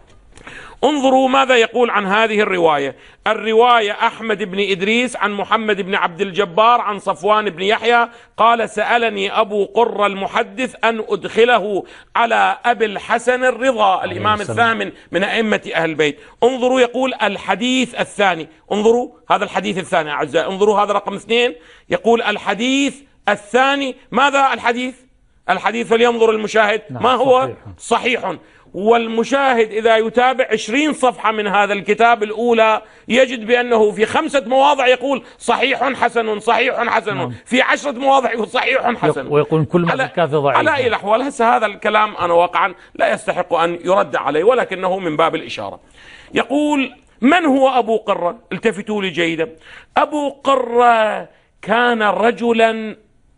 Speaker 2: انظروا ماذا يقول عن هذه الرواية. الرواية أحمد بن إدريس عن محمد بن عبد الجبار عن صفوان بن يحيى قال سألني أبو قرة المحدث أن أدخله على أبي الحسن الرضا الإمام الثامن من أئمة أهل البيت. انظروا يقول الحديث الثاني، انظروا هذا الحديث الثاني أعزائي، انظروا هذا رقم اثنين، يقول الحديث الثاني. ماذا الحديث؟ الحديث فلينظر المشاهد ما هو؟ صحيح. والمشاهد إذا يتابع عشرين صفحة من هذا الكتاب الأولى يجد بأنه في خمسة مواضع يقول صحيح حسن صحيح حسن نعم. في عشرة مواضع يقول صحيح حسن،
Speaker 1: ويقول كل ما في الكافي ضعيف.
Speaker 2: على أي الأحوال هسه هذا الكلام أنا واقعا لا يستحق أن يرد عليه، ولكنه من باب الإشارة. يقول من هو أبو قرة؟ التفتوا لي جيدا. أبو قرة كان رجلا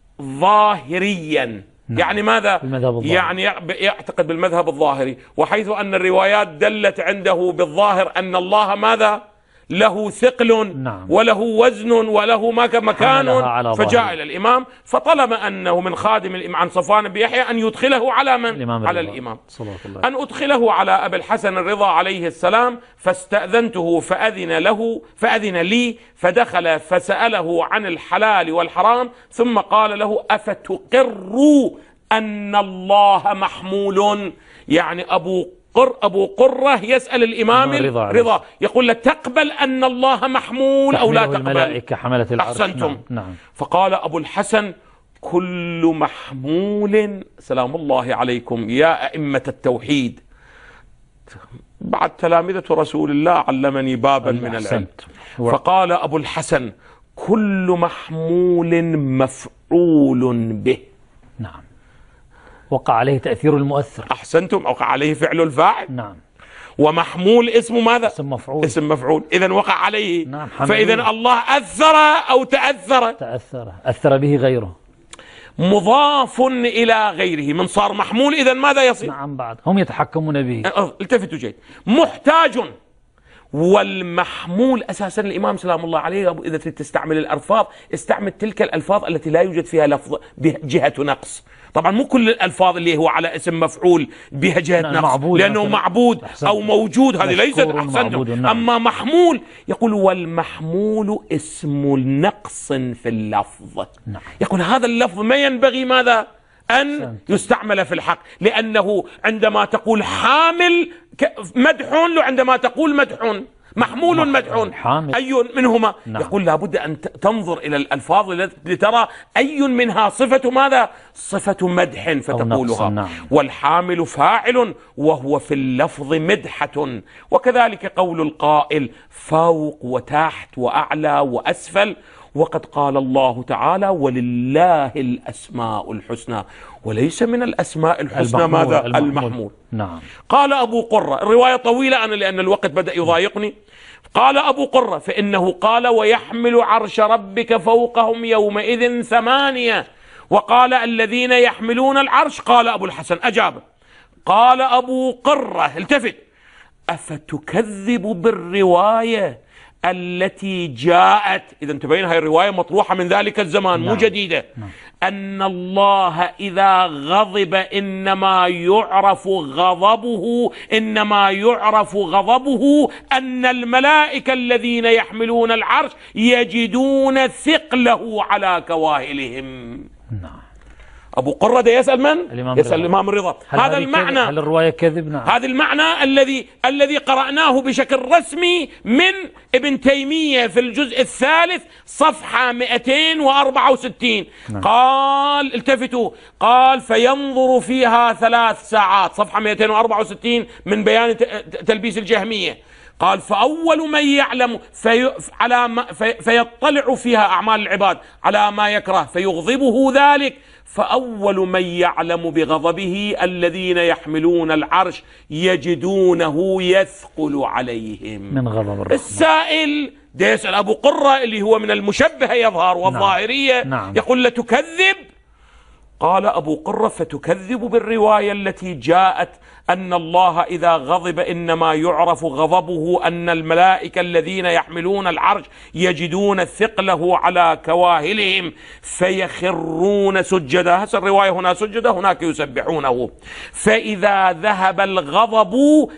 Speaker 2: ظاهريا، يعني ماذا؟ يعني يعتقد بالمذهب الظاهري، وحيث أن الروايات دلت عنده بالظاهر أن الله ماذا؟ له ثقل نعم. وله وزن وله مكان، فجاء إلى الإمام فطلب أنه من خادم الإمام عن صفوان بن يحيى أن يدخله على من؟ الإمام على الإمام، أن أدخله على أبي الحسن الرضا عليه السلام. فاستأذنته فأذن له فأذن لي فدخل فسأله عن الحلال والحرام، ثم قال له أفتقر أن الله محمول؟ يعني أبو قر أبو قرة يسأل الإمام رضا, رضا يقول له تقبل أن الله محمول أو لا تقبل؟
Speaker 1: الملائكة حملة العرش.
Speaker 2: أحسنتم.
Speaker 1: نعم. نعم.
Speaker 2: فقال أبو الحسن كل محمول، سلام الله عليكم يا أئمة التوحيد، بعد تلامذة رسول الله علمني بابا من العلم، فقال أبو الحسن: كل محمول مفعول به.
Speaker 1: نعم، وقع عليه تأثير المؤثر.
Speaker 2: أحسنتم، وقع عليه فعل الفاعل.
Speaker 1: نعم.
Speaker 2: ومحمول اسمه ماذا؟
Speaker 1: اسم مفعول.
Speaker 2: اسم مفعول، إذا وقع عليه.
Speaker 1: نعم.
Speaker 2: فإذا الله أثر أو تأثر؟
Speaker 1: تأثر، أثر به غيره،
Speaker 2: مضاف إلى غيره، من صار محمول إذا ماذا يصير؟
Speaker 1: نعم، بعد هم يتحكمون به.
Speaker 2: التفتوا جيد. محتاج، والمحمول أساسا الإمام سلام الله عليه إذا تستعمل الألفاظ استعمل تلك الألفاظ التي لا يوجد فيها لفظ بجهة نقص. طبعا مو كل الألفاظ اللي هو على اسم مفعول بها جهة نقص، معبود لأنه مثلا معبود أو موجود، هذه ليست أحسنتم. نعم. أما محمول يقول: والمحمول اسم نقص في اللفظ.
Speaker 1: نعم.
Speaker 2: يقول هذا اللفظ ما ينبغي ماذا؟ أن يستعمل في الحق، لأنه عندما تقول حامل مدح، عندما تقول مدح محمول مدح، أي منهما؟ نعم. يقول لابد أن تنظر إلى الألفاظ لترى أي منها صفة ماذا؟ صفة مدح فتقولها. نعم. والحامل فاعل وهو في اللفظ مدحة. وكذلك قول القائل: فوق وتحت وأعلى وأسفل. وقد قال الله تعالى: ولله الأسماء الحسنى، وليس من الأسماء الحسنى المحمول. ماذا؟ المحمول, المحمول.
Speaker 1: نعم.
Speaker 2: قال أبو قرة، الرواية طويلة أنا لأن الوقت بدأ يضايقني. قال أبو قرة: فإنه قال: ويحمل عرش ربك فوقهم يومئذ ثمانية. وقال: الذين يحملون العرش. قال أبو الحسن أجاب، قال أبو قرة: التفت، أفتكذب بالرواية التي جاءت؟ إذا تبين هاي الرواية مطروحة من ذلك الزمان. نعم. مو جديدة. نعم. أن الله إذا غضب إنما يعرف غضبه إنما يعرف غضبه أن الملائكة الذين يحملون العرش يجدون ثقله على كواهلهم. نعم. أبو قرة ده يسأل من؟ الإمام يسأل الإمام الرضا. هذا المعنى،
Speaker 1: هل الرواية كذب؟ نعم.
Speaker 2: هذا المعنى الذي الذي قرأناه بشكل رسمي من ابن تيمية في الجزء الثالث صفحة مئتين وأربعة وستين. نعم. قال: التفتوا، قال: فينظر فيها ثلاث ساعات، صفحة مئتين وأربعة وستين من بيان تلبيس الجهمية. قال: فأول من يعلم في على ما في فيطلع فيها أعمال العباد على ما يكره فيغضبه ذلك، فأول من يعلم بغضبه الذين يحملون العرش يجدونه يثقل عليهم
Speaker 1: من غضب الرحمن.
Speaker 2: السائل ده يسأل أبو قرة اللي هو من المشبهة يظهر والظاهرية.
Speaker 1: نعم.
Speaker 2: يقول: لتكذب؟ قال أبو قرة: فتكذب بالرواية التي جاءت أن الله إذا غضب إنما يعرف غضبه أن الملائكة الذين يحملون العرش يجدون ثقله على كواهلهم فيخرون سجدا. هذه الرواية هنا سجدا، هناك يسبحونه. فإذا ذهب الغضب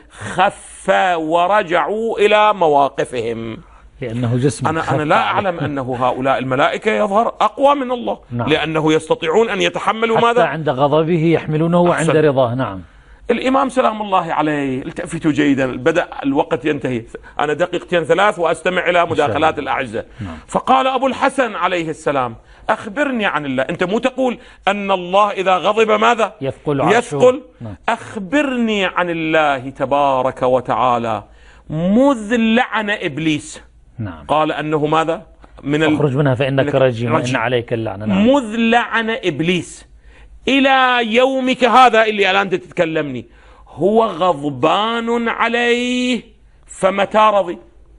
Speaker 2: خف ورجعوا إلى مواقفهم.
Speaker 1: لأنه جسم
Speaker 2: أنا أنا لا أعلم أنه هؤلاء الملائكة يظهر أقوى من الله. نعم. لأنه يستطيعون أن يتحملوا
Speaker 1: حتى
Speaker 2: ماذا؟
Speaker 1: عند غضبه يحملونه وعند رضاه. نعم.
Speaker 2: الإمام سلام الله عليه، التفتوا جيدا، بدأ الوقت ينتهي، أنا دقيقتين ثلاث وأستمع إلى مداخلات الأعزة. نعم. فقال أبو الحسن عليه السلام: أخبرني عن الله. أنت مو تقول أن الله إذا غضب ماذا؟
Speaker 1: يثقل.
Speaker 2: يثقل. نعم. أخبرني عن الله تبارك وتعالى مذ لعن إبليس.
Speaker 1: نعم.
Speaker 2: قال أنه ماذا؟ من
Speaker 1: اخرج منها فإنك رجيم وإن عليك اللعنة.
Speaker 2: نعم. مذ لعن إبليس إلى يومك هذا اللي الآن تتكلمني هو غضبان عليه، فمتى رضي؟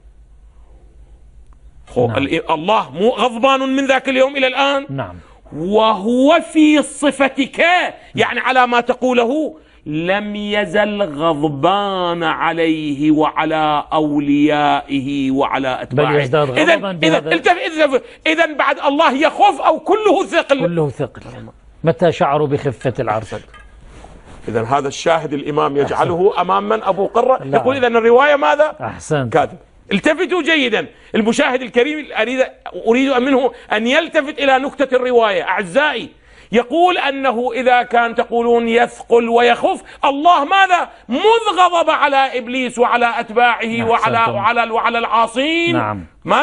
Speaker 2: نعم. الله مو غضبان من ذاك اليوم إلى الآن.
Speaker 1: نعم.
Speaker 2: وهو في صفتك، يعني على ما تقوله لم يزل غضبان عليه وعلى أوليائه وعلى أتباعه. إذن إذن إذن بعد الله يخف أو كله ثقل؟
Speaker 1: كله ثقل. متى شعروا بخفة العرش؟
Speaker 2: إذن هذا الشاهد الإمام يجعله أحسن. أمام من؟ أبو قرة. لا. يقول إذن الرواية ماذا؟
Speaker 1: أحسن.
Speaker 2: كاذب. التفتوا جيدا، المشاهد الكريم أريد أريد منه أن يلتفت إلى نكتة الرواية. أعزائي، يقول أنه إذا كان تقولون يثقل ويخف، الله ماذا؟ مذ غضب على إبليس وعلى أتباعه وعلى وعلى وعلى العاصين.
Speaker 1: نعم.
Speaker 2: ماذا؟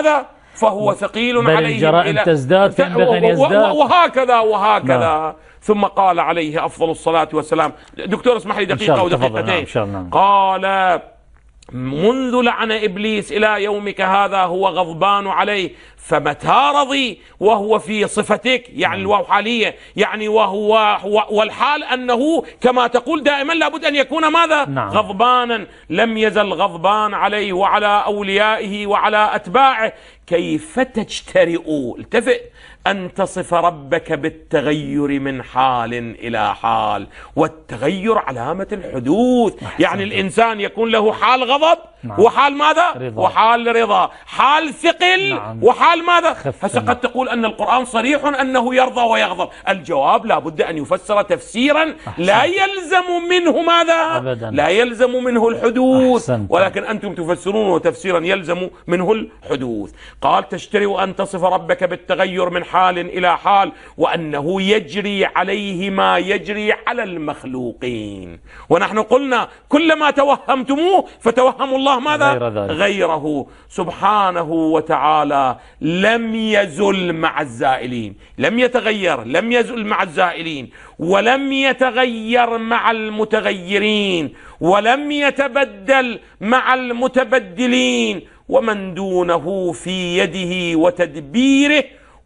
Speaker 2: فهو ثقيل
Speaker 1: بل
Speaker 2: عليهم،
Speaker 1: الجرائم تزداد فينبغي أن يزداد،
Speaker 2: وهكذا وهكذا. نعم. ثم قال عليه أفضل الصلاة والسلام، دكتور اسمح لي دقيقة ودقيقتين. نعم. قال: منذ لعن إبليس إلى يومك هذا هو غضبان عليه، فمتى رضي وهو في صفتك، يعني الواو حالية، يعني وهو والحال أنه كما تقول دائما لابد أن يكون ماذا؟ نعم. غضبانا، لم يزل غضبان عليه وعلى أوليائه وعلى أتباعه. كيف تجترئ، التفت، أن تصف ربك بالتغير من حال إلى حال، والتغير علامة الحدوث. أحسن. يعني الإنسان يكون له حال غضب، نعم. وحال ماذا؟ رضا. وحال رضا، حال ثقل، نعم. وحال ماذا؟ هسه قد تقول أن القرآن صريح أنه يرضى ويغضب. الجواب لابد أن يفسر تفسيرا أحسن. لا يلزم منه ماذا؟ أبدا. لا يلزم منه الحدوث. أحسن. ولكن أنتم تفسرونه تفسيرا يلزم منه الحدوث. قال: تشتري أن تصف ربك بالتغير من حال إلى حال، وأنه يجري عليه ما يجري على المخلوقين. ونحن قلنا كلما توهمتموه فتوهموا الله ماذا؟ غير ذلك. غيره سبحانه وتعالى. لم يزل مع الزائلين، لم يتغير، لم يزل مع الزائلين، ولم يتغير مع المتغيرين، ولم يتبدل مع المتبدلين، ومن دونه في يده وتدبيره،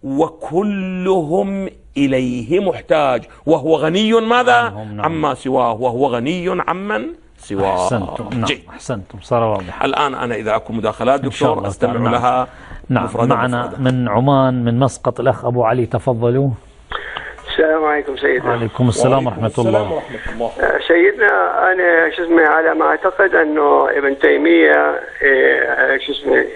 Speaker 2: وكلهم إليه محتاج، وهو غني ماذا؟ نعم. عما سواه، وهو غني عمن سواه. أحسنتم. نعم. أحسنتم، صار واضح. الآن أنا إذا أكو مداخلات دكتور أستمع نعم. لها. نعم. معنا مفردة. من عمان من مسقط الأخ أبو علي، تفضلوا.
Speaker 3: السلام عليكم سيدنا.
Speaker 1: وعليكم السلام ورحمة الله.
Speaker 3: الله. سيدنا أنا شو اسمه على ما أعتقد أنه ابن تيمية شو اسمه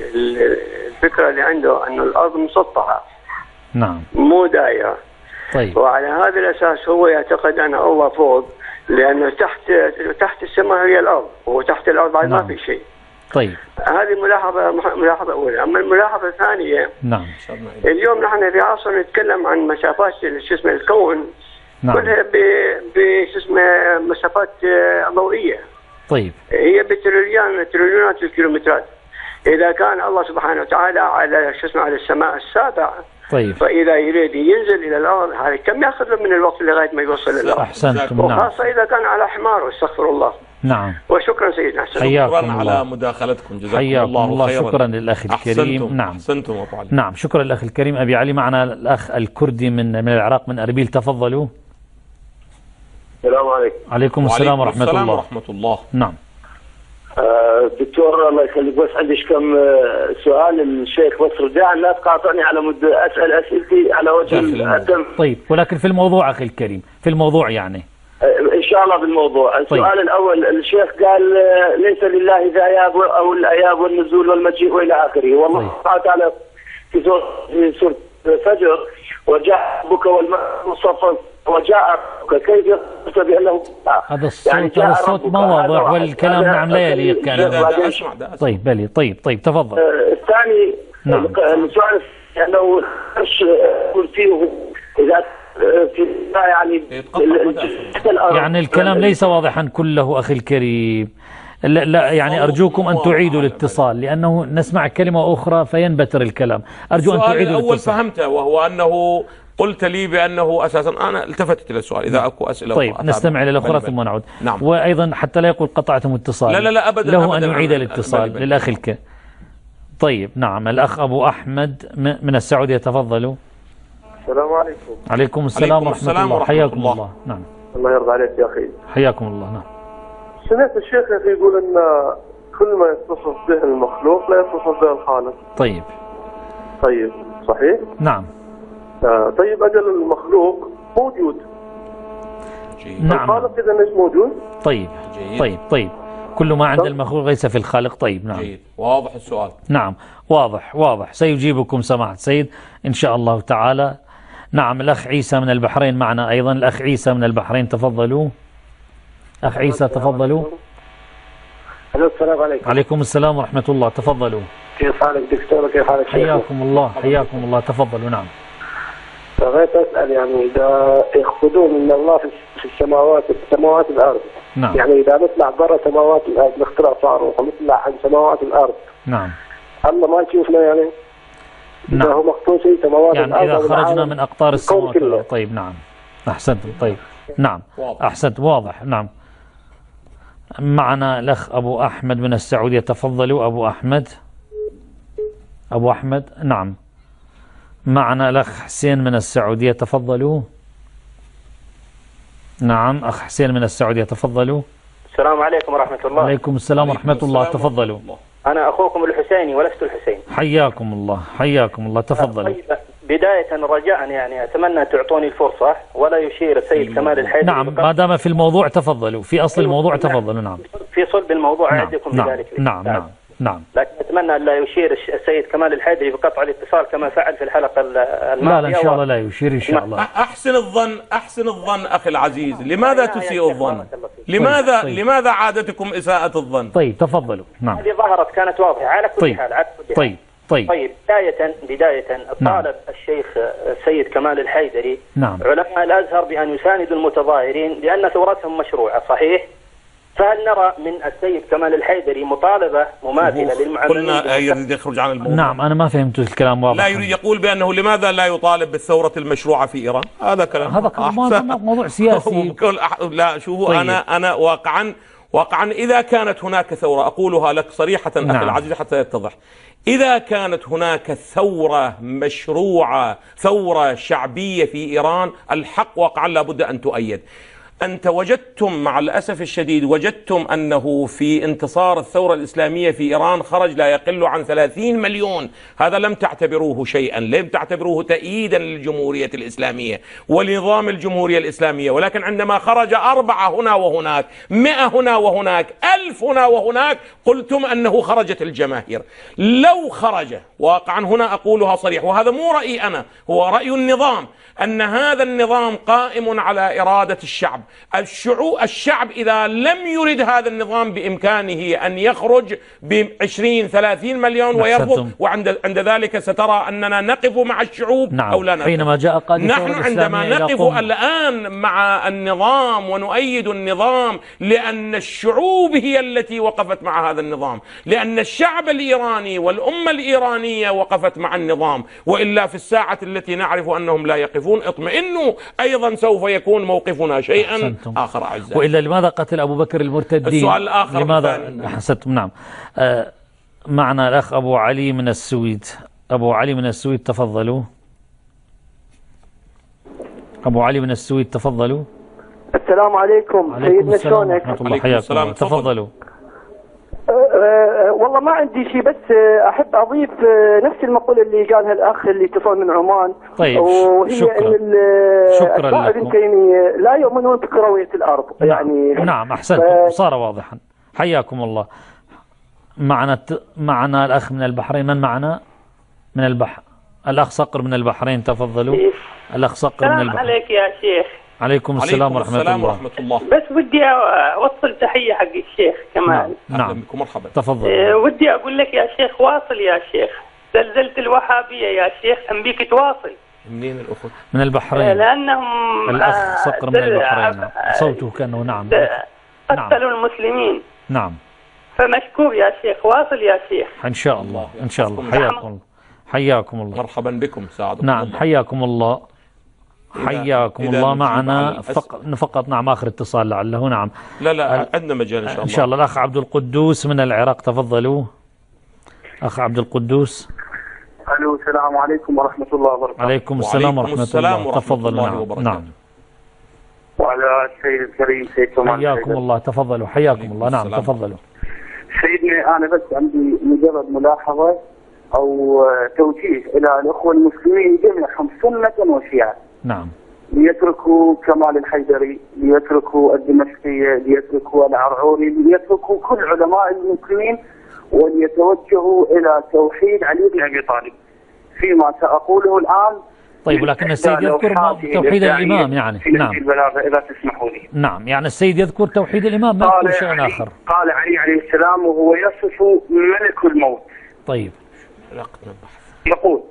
Speaker 3: الفكرة اللي عنده أنه الأرض مسطحة.
Speaker 1: نعم.
Speaker 3: مو دائرة.
Speaker 1: طيب.
Speaker 3: وعلى هذا الأساس هو يعتقد أن الله فوق، لأنه تحت تحت السماء هي الأرض، وتحت الأرض بعد نعم. ما في شيء.
Speaker 1: طيب.
Speaker 3: هذه ملاحظة ملاحظة أولى. أما الملاحظة الثانية،
Speaker 1: نعم.
Speaker 3: اليوم نحن في عصر نتكلم عن مسافات شو اسمه الكون، نعم. كلها ب شو اسمه مسافات ضوئية.
Speaker 1: طيب.
Speaker 3: هي بتريليون تريليونات الكيلومترات. إذا كان الله سبحانه وتعالى على شو اسمه على السماء السابع، طيب. فإذا يريد ينزل إلى الأرض، هذا كم يأخذ له من الوقت لغاية ما يوصل إلى الأرض؟
Speaker 1: أحسنتم.
Speaker 3: وخاصة نعم. إذا كان على حمار، استغفر الله.
Speaker 1: نعم.
Speaker 3: وشكرا سيدنا.
Speaker 2: شكرا على مداخلتكم، جزاكم الله, الله خيرا.
Speaker 1: شكرا للأخ الكريم.
Speaker 2: أحسنتم.
Speaker 1: نعم.
Speaker 2: أحسنتم أبو علي.
Speaker 1: نعم، شكرا للأخ الكريم أبي علي. معنا الأخ الكردي من من العراق، من أربيل، تفضلوا.
Speaker 3: السلام عليكم.
Speaker 1: عليكم السلام ورحمة الله.
Speaker 2: السلام ورحمة الله.
Speaker 1: نعم.
Speaker 3: آه دكتور الله يخليك، بس عندي كم سؤال الشيخ، بس رجاء لا تقاطعني على مد اسال اسئلتي على وجه الدم.
Speaker 1: طيب، ولكن في الموضوع اخي الكريم، في الموضوع يعني.
Speaker 3: آه ان شاء الله بالموضوع. السؤال طيب. الاول، الشيخ قال ليس لله ذاياب او الاياب والنزول والمجيء والى اخره، والله سبحانه طيب. وتعالى في سوره الفجر: وجاء ربك والملك صفا وجاء ربك، كيف يقول بانه
Speaker 1: هذا الصوت يعني هذا الصوت ما واضح، والكلام نعم لا يليق. كان طيب بلي طيب طيب تفضل.
Speaker 3: آه الثاني نعم. السؤال انه ايش يقول فيه اذا في يعني
Speaker 1: يعني الكلام ليس واضحا كله اخي الكريم. لا, لا يعني أرجوكم أن تعيدوا الاتصال، لأنه نسمع كلمة أخرى فينبتر الكلام. أرجو أن تعيدوا الاتصال.
Speaker 2: الأول فهمته، وهو أنه قلت لي بأنه أساسا أنا التفتت إلى السؤال. إذا أكو أسئلة
Speaker 1: طيب نستمع إلى الأخرى ثم نعود.
Speaker 2: نعم.
Speaker 1: وأيضا حتى لا يقول قطعتم اتصال،
Speaker 2: لا لا لا أبدا،
Speaker 1: له
Speaker 2: أبداً
Speaker 1: أن يعيد الاتصال للأخ الك. طيب نعم، الأخ أبو أحمد من السعودية، تفضلوا.
Speaker 3: السلام عليكم.
Speaker 1: عليكم السلام ورحمة الله. حياكم الله. نعم.
Speaker 3: الله يرضى عليك يا أخي.
Speaker 1: حياكم الله. نعم.
Speaker 3: سمعت الشيخ يا أخي يقول أن كل ما يتصف به المخلوق لا يتصف به الخالق.
Speaker 1: طيب.
Speaker 3: طيب صحيح؟
Speaker 1: نعم.
Speaker 3: آه طيب أجل المخلوق موجود.
Speaker 1: جيد. نعم.
Speaker 3: الخالق إذا ليش موجود؟
Speaker 1: طيب. جيد. طيب طيب كل ما عند المخلوق ليس في الخالق. طيب نعم.
Speaker 2: جيد. واضح السؤال.
Speaker 1: نعم واضح واضح. سيجيبكم سماحة السيد إن شاء الله تعالى. نعم، الأخ عيسى من البحرين معنا أيضا. الأخ عيسى من البحرين، تفضلوا. أخ عيسى تفضلوا.
Speaker 3: السلام عليكم.
Speaker 1: عليكم السلام ورحمة الله، تفضلوا.
Speaker 3: كيف حالك دكتور؟ كيف حالك؟
Speaker 1: حياكم الله. حياكم الله، تفضلوا. نعم.
Speaker 3: بغيت أسأل يعني إذا يأخذون من الله في السماوات السماوات الأرض.
Speaker 1: نعم.
Speaker 3: يعني إذا نطلع برا سماوات الأرض نخترع صاروخ ونطلع عن سماوات الأرض.
Speaker 1: نعم.
Speaker 3: الله ما يشوفنا يعني؟
Speaker 1: نعم.
Speaker 3: هو مخصوص في سماوات
Speaker 1: يعني
Speaker 3: الأرض
Speaker 1: إذا خرجنا
Speaker 3: والعالم
Speaker 1: من أقطار السماوات
Speaker 3: كله.
Speaker 1: والأرض. طيب نعم أحسنتم. طيب نعم
Speaker 2: واضح.
Speaker 1: أحسنت واضح. نعم معنا الأخ أبو أحمد من السعودية. تفضلوا أبو أحمد. أبو أحمد نعم. معنا الأخ حسين من السعودية. تفضلوا. نعم أخ حسين من السعودية. تفضلوا.
Speaker 4: السلام عليكم ورحمة الله.
Speaker 1: عليكم السلام ورحمة الله. تفضلوا.
Speaker 4: أنا أخوكم الحسيني ولست الحسين.
Speaker 1: حياكم الله حياكم الله. تفضلوا.
Speaker 4: طيب بداية رجاء يعني أتمنى تعطوني الفرصة ولا يشير السيد كمال الحيدري.
Speaker 1: نعم ما دام في الموضوع تفضلوا، في أصل الموضوع تفضلوا. نعم
Speaker 4: في صلب الموضوع
Speaker 1: نعم
Speaker 4: أعدكم
Speaker 1: نعم
Speaker 4: بذلك.
Speaker 1: نعم نعم نعم.
Speaker 4: لكن أتمنى أن لا يشير السيد كمال الحيدري بقطع الاتصال كما فعل في الحلقة الماضية.
Speaker 1: لا لا إن شاء الله لا يشير إن شاء الله.
Speaker 2: أحسن الظن أحسن الظن أخي العزيز. لماذا تسيء الظن؟ لماذا
Speaker 1: طيب.
Speaker 2: لماذا عادتكم إساءة الظن؟
Speaker 1: طيب تفضلوا. نعم
Speaker 4: هذه ظهرت كانت واضحة على كل
Speaker 1: طيب.
Speaker 4: حال على كل حال.
Speaker 1: طيب طيب
Speaker 4: طيب بداية بداية
Speaker 1: نعم.
Speaker 4: طالب الشيخ السيد كمال الحيدري
Speaker 1: نعم
Speaker 4: علماء الأزهر بأن يساندوا المتظاهرين لأن ثورتهم مشروعة صحيح؟ فهل نرى من السيد كمال الحيدري مطالبة مماثلة للمعلمين؟
Speaker 2: قلنا يريد يخرج عن الموضوع.
Speaker 1: نعم أنا ما فهمت الكلام واضح.
Speaker 2: لا يريد يقول بأنه لماذا لا يطالب بالثورة المشروعة في إيران. هذا كلام
Speaker 1: هذا كلام موضوع سياسي.
Speaker 2: لا شوفوا
Speaker 1: طيب.
Speaker 2: أنا أنا واقعا واقعا إذا كانت هناك ثورة أقولها لك صريحة أخي
Speaker 1: نعم.
Speaker 2: العزيز حتى يتضح. إذا كانت هناك ثورة مشروعة ثورة شعبية في إيران الحق واقعا لابد أن تؤيد. أنت وجدتم مع الأسف الشديد وجدتم أنه في انتصار الثورة الإسلامية في إيران خرج لا يقل عن ثلاثين مليون. هذا لم تعتبروه شيئا، لم تعتبروه تأييدا للجمهورية الإسلامية ولنظام الجمهورية الإسلامية، ولكن عندما خرج أربعة هنا وهناك، مئة هنا وهناك، ألف هنا وهناك، قلتم أنه خرجت الجماهير. لو خرج واقعا هنا أقولها صريح، وهذا مو رأيي أنا، هو رأي النظام، أن هذا النظام قائم على إرادة الشعب. الشعوب الشعب إذا لم يرد هذا النظام بإمكانه أن يخرج بعشرين ثلاثين مليون ويرفض، وعند عند ذلك سترى أننا نقف مع الشعوب.
Speaker 1: نعم.
Speaker 2: أو لا نقف.
Speaker 1: حينما جاء قائد
Speaker 2: نحن عندما نقف الآن مع النظام ونؤيد النظام لأن الشعوب هي التي وقفت مع هذا النظام، لأن الشعب الإيراني والأمة الإيرانية وقفت مع النظام، وإلا في الساعة التي نعرف أنهم لا يقفون اطمئنوا أيضا سوف يكون موقفنا شيئا
Speaker 1: أحسنتم.
Speaker 2: آخر أعزائي.
Speaker 1: وإلا لماذا قتل أبو بكر المرتدين؟
Speaker 2: السؤال الآخر
Speaker 1: لماذا أحسنتم. نعم آه معنا الأخ أبو علي من السويد. أبو علي من السويد تفضلوا. أبو علي من السويد تفضلوا.
Speaker 3: السلام عليكم سيدنا شلونك؟
Speaker 1: ورحمة الله. حياكم الله. تفضلوا.
Speaker 3: أه أه والله ما عندي شيء، بس احب اضيف نفس المقوله اللي قالها الاخ اللي اتصل من عمان.
Speaker 1: طيب
Speaker 3: وهي
Speaker 1: شكرا.
Speaker 3: ان
Speaker 1: شكرا
Speaker 3: اتباع ابن تيميه لا يؤمنون بكرويه الارض.
Speaker 1: نعم.
Speaker 3: يعني
Speaker 1: نعم احسنتم ف... صار واضحا. حياكم الله. معنا الت... معنا الاخ من البحرين. من معنا من البحر؟ الاخ صقر من البحرين. تفضلوا. الاخ صقر من البحرين.
Speaker 5: عليك يا شيخ.
Speaker 1: عليكم السلام ورحمة الله.
Speaker 2: ورحمة الله.
Speaker 5: بس ودي أوصل تحية حق الشيخ كمال.
Speaker 1: نعم.
Speaker 2: أهلا بكم مرحبا.
Speaker 1: تفضل.
Speaker 5: أه ودي أقول لك يا شيخ واصل يا شيخ، زلزلة الوهابية يا شيخ أمريكا تواصل.
Speaker 2: منين الأخت؟
Speaker 1: من البحرين.
Speaker 5: لأنهم
Speaker 1: الأخ صقر من البحرين. نعم. صوته كأنه نعم.
Speaker 5: قتلوا المسلمين.
Speaker 1: نعم.
Speaker 5: فمشكور يا شيخ، واصل يا شيخ.
Speaker 1: إن شاء الله إن شاء الله. حياكم الله. حياكم الله.
Speaker 2: مرحبا بكم سعادة.
Speaker 1: نعم حياكم الله. حياكم الله. معنا فقط فقط نعم آخر اتصال لعله. نعم
Speaker 2: لا لا عندنا مجال إن شاء الله.
Speaker 1: إن شاء الله. الأخ عبد القدوس من العراق. تفضلوا أخ عبد القدوس.
Speaker 3: الو السلام عليكم ورحمه الله وبركاته.
Speaker 1: عليكم السلام ورحمة الله. تفضلوا. نعم نعم.
Speaker 3: وعلى السيد الكريم سيد كمال.
Speaker 1: حياكم الله. تفضلوا. حياكم الله. نعم تفضلوا.
Speaker 3: سيدني انا بس عندي مجرد ملاحظه او توجيه الى الاخوه المسلمين جميعهم سنه وشيعه.
Speaker 1: نعم.
Speaker 3: ليتركوا كمال الحيدري، ليتركوا الدمشقيه، ليتركوا العرعوري، ليتركوا كل علماء المسلمين وليتوجهوا الى توحيد علي بن ابي طالب. فيما ساقوله الان.
Speaker 1: طيب ولكن السيد يذكر توحيد الامام يعني. نعم.
Speaker 3: البلاغه اذا تسمحوا لي.
Speaker 1: نعم يعني السيد يذكر توحيد الامام ما يذكر شيء اخر.
Speaker 3: قال علي عليه السلام وهو يصف ملك الموت.
Speaker 1: طيب.
Speaker 3: يقول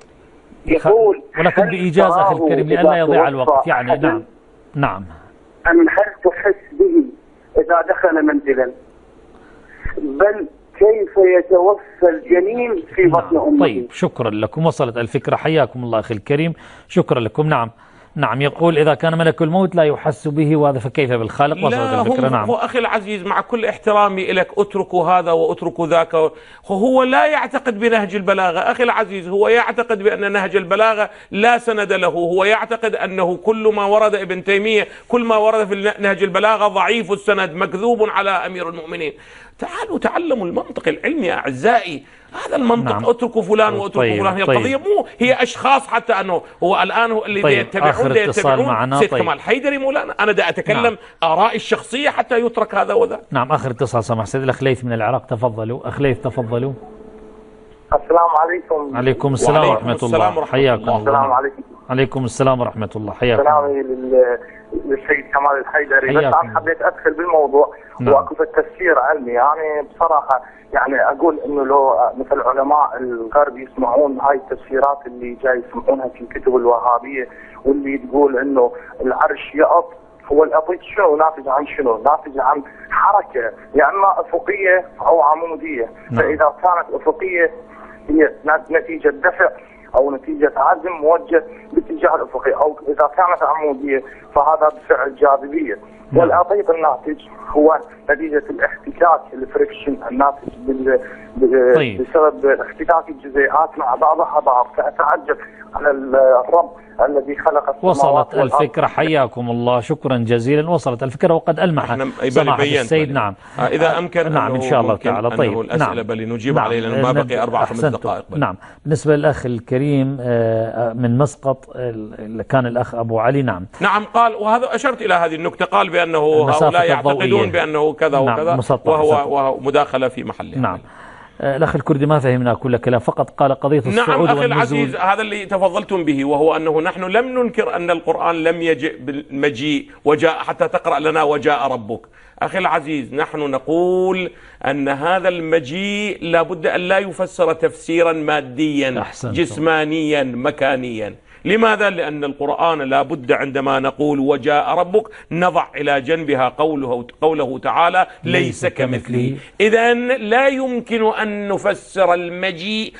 Speaker 3: يقول
Speaker 1: ولكن بإيجاز أخي الكريم لئلا يضيع الوقت يعني. نعم نعم.
Speaker 3: أم هل تحس به إذا دخل منزلا؟ بل كيف يتوفى الجنين في بطن أمه.
Speaker 1: طيب شكرا لكم، وصلت الفكرة، حياكم الله أخي الكريم، شكرا لكم. نعم نعم، يقول إذا كان ملك الموت لا يحس به وهذا فكيف بالخالق؟ وصلت الفكرة. نعم.
Speaker 2: هو أخي العزيز مع كل احترامي لك اتركوا هذا واتركوا ذاك، هو لا يعتقد بنهج البلاغة. أخي العزيز هو يعتقد بأن نهج البلاغة لا سند له، هو يعتقد أنه كل ما ورد ابن تيمية كل ما ورد في نهج البلاغة ضعيف السند مكذوب على أمير المؤمنين. تعالوا تعلموا المنطق العلمي أعزائي، هذا المنطق. نعم. اتركوا فلان واتركوا
Speaker 1: طيب.
Speaker 2: فلان، هي
Speaker 1: طيب.
Speaker 2: القضية مو هي أشخاص، حتى أنه هو الآن هو اللي
Speaker 1: طيب.
Speaker 2: يتبعون يتبعون سيد
Speaker 1: طيب.
Speaker 2: كمال حيدري مولانا. أنا دا أتكلم نعم. آرائي الشخصية حتى يترك هذا وذاك.
Speaker 1: نعم آخر اتصال سمح سيد الأخ ليث من العراق، تفضلوا أخ ليث تفضلوا.
Speaker 3: السلام عليكم.
Speaker 1: عليكم السلام ورحمة الله، حياكم الله.
Speaker 3: السلام عليكم.
Speaker 1: عليكم السلام ورحمة الله، حياكم.
Speaker 3: سلامي للسيد كمال الحيدري. بس أنا حبيت أدخل بالموضوع. نعم. وأكو التفسير علمي، يعني بصراحة يعني أقول إنه لو مثل علماء الغرب يسمعون هاي التفسيرات اللي جاي يسمعونها في الكتب الوهابية، واللي تقول إنه العرش يقط، هو الأطيط شنو ناتج عن شنو؟ ناتج عن حركة يا يعني إما أفقية أو عمودية. نعم. فإذا كانت أفقية هي نتيجة دفع أو نتيجة عزم موجه باتجاه الأفقي، أو إذا كانت عمودية فهذا بفعل جاذبية. نعم. والأطيط الناتج هو نتيجة الاحتكاك، الفريكشن الناتج بال... طيب. بسبب احتكاك الجزيئات مع بعضها بعض. فأتعجب على الرب الذي خلق السماوات
Speaker 1: وصلت الفكرة، حياكم الله، شكرا جزيلا. وصلت الفكرة وقد ألمح سماحة السيد. نعم
Speaker 2: إذا أمكن
Speaker 1: نعم إن شاء الله تعالى. طيب
Speaker 2: الأسئلة
Speaker 1: نعم.
Speaker 2: بل نجيب نعم. عليه لأنه ما بقي أربع خمس دقائق بل.
Speaker 1: نعم. بالنسبة للأخ الكريم من مسقط اللي كان الأخ أبو علي. نعم
Speaker 2: نعم قال، وهذا أشرت إلى هذه النكتة، قال بأنه هؤلاء يعتقدون بأنه كذا وكذا. نعم. وهو, وهو مداخلة في محله.
Speaker 1: نعم. الأخ الكردي ما فهمنا كل كلام، فقط قال قضية الصعود
Speaker 2: والنزول. نعم أخي
Speaker 1: والنزول.
Speaker 2: العزيز، هذا اللي تفضلتم به، وهو أنه نحن لم ننكر أن القرآن لم يجئ بالمجيء وجاء حتى تقرأ لنا وجاء ربك. أخي العزيز نحن نقول أن هذا المجيء لابد أن لا يفسر تفسيرا ماديا جسمانيا مكانيا. لماذا؟ لأن القرآن لابد عندما نقول وجاء ربك نضع إلى جنبها قوله, قوله تعالى ليس كمثله. إذن لا يمكن أن نفسر المجيء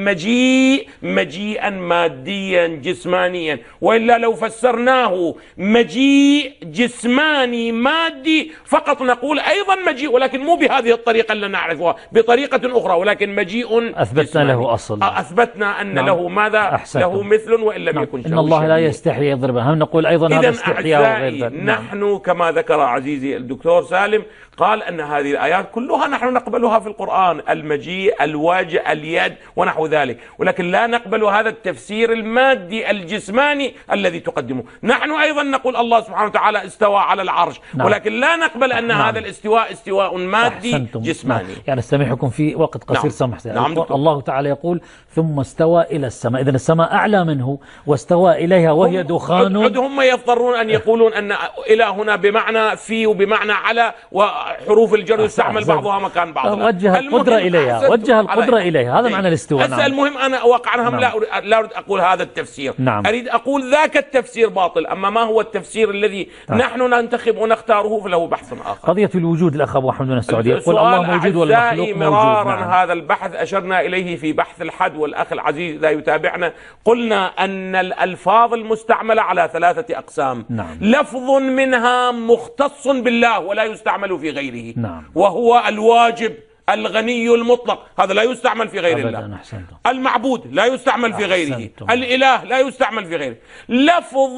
Speaker 2: المجيء مجيئا ماديا جسمانيا، وإلا لو فسرناه مجيء جسماني مادي فقط نقول أيضا مجيء، ولكن مو بهذه الطريقة اللي نعرفها، بطريقة أخرى، ولكن مجيء
Speaker 1: أثبتنا
Speaker 2: جسماني.
Speaker 1: له أصل،
Speaker 2: أثبتنا أن نعم. له ماذا؟
Speaker 1: أحسنتم.
Speaker 2: له مثل وإن لم
Speaker 1: نعم.
Speaker 2: يكن
Speaker 1: إن الله لا يستحي يضربها. هم نقول أيضا هذا استحياء وغير ذلك.
Speaker 2: نحن نعم. كما ذكر عزيزي الدكتور سالم قال أن هذه الآيات كلها نحن نقبلها في القرآن، المجيء الواجع اليد ونحو ذلك، ولكن لا نقبل هذا التفسير المادي الجسماني الذي تقدمه. نحن أيضا نقول الله سبحانه وتعالى استوى على العرش، نعم. ولكن لا نقبل أن نعم. هذا الاستواء استواء مادي أحسنتم. جسماني. نعم.
Speaker 1: يعني استمعكم في وقت قصير نعم. سمح سيدي.
Speaker 2: نعم
Speaker 1: الله تعالى يقول ثم استوى إلى السماء، إذن السماء أعلى منه واستوى إليها وهي دخان.
Speaker 2: هم يضطرون أن يقولون أن إلى هنا بمعنى في وبمعنى على، وحروف الجر يستعمل بعضها مكان بعض.
Speaker 1: وجه القدرة إليها، وجه القدرة إليها، هذا معنى الاستواء.
Speaker 2: نعم. المهم أنا واقعا نعم. لا لا أريد أقول هذا التفسير،
Speaker 1: نعم.
Speaker 2: أريد أقول ذاك التفسير باطل، أما ما هو التفسير الذي نعم. نحن ننتخب ونختاره فله بحث آخر.
Speaker 1: قضية الوجود الأخ أبو أحمد من السعودية يقول الله موجود والمخلوق موجود.
Speaker 2: مرارا
Speaker 1: نعم.
Speaker 2: هذا البحث أشرنا إليه في بحث الحد، والأخ العزيز لا يتابعنا قلنا أن الألفاظ المستعملة على ثلاثة أقسام.
Speaker 1: نعم.
Speaker 2: لفظ منها مختص بالله ولا يستعمل في غيره،
Speaker 1: نعم.
Speaker 2: وهو الواجب الغني المطلق، هذا لا يستعمل في غير الله.
Speaker 1: أحسنتم.
Speaker 2: المعبود لا يستعمل في غيره.
Speaker 1: أحسنتم.
Speaker 2: الإله لا يستعمل في غيره. لفظ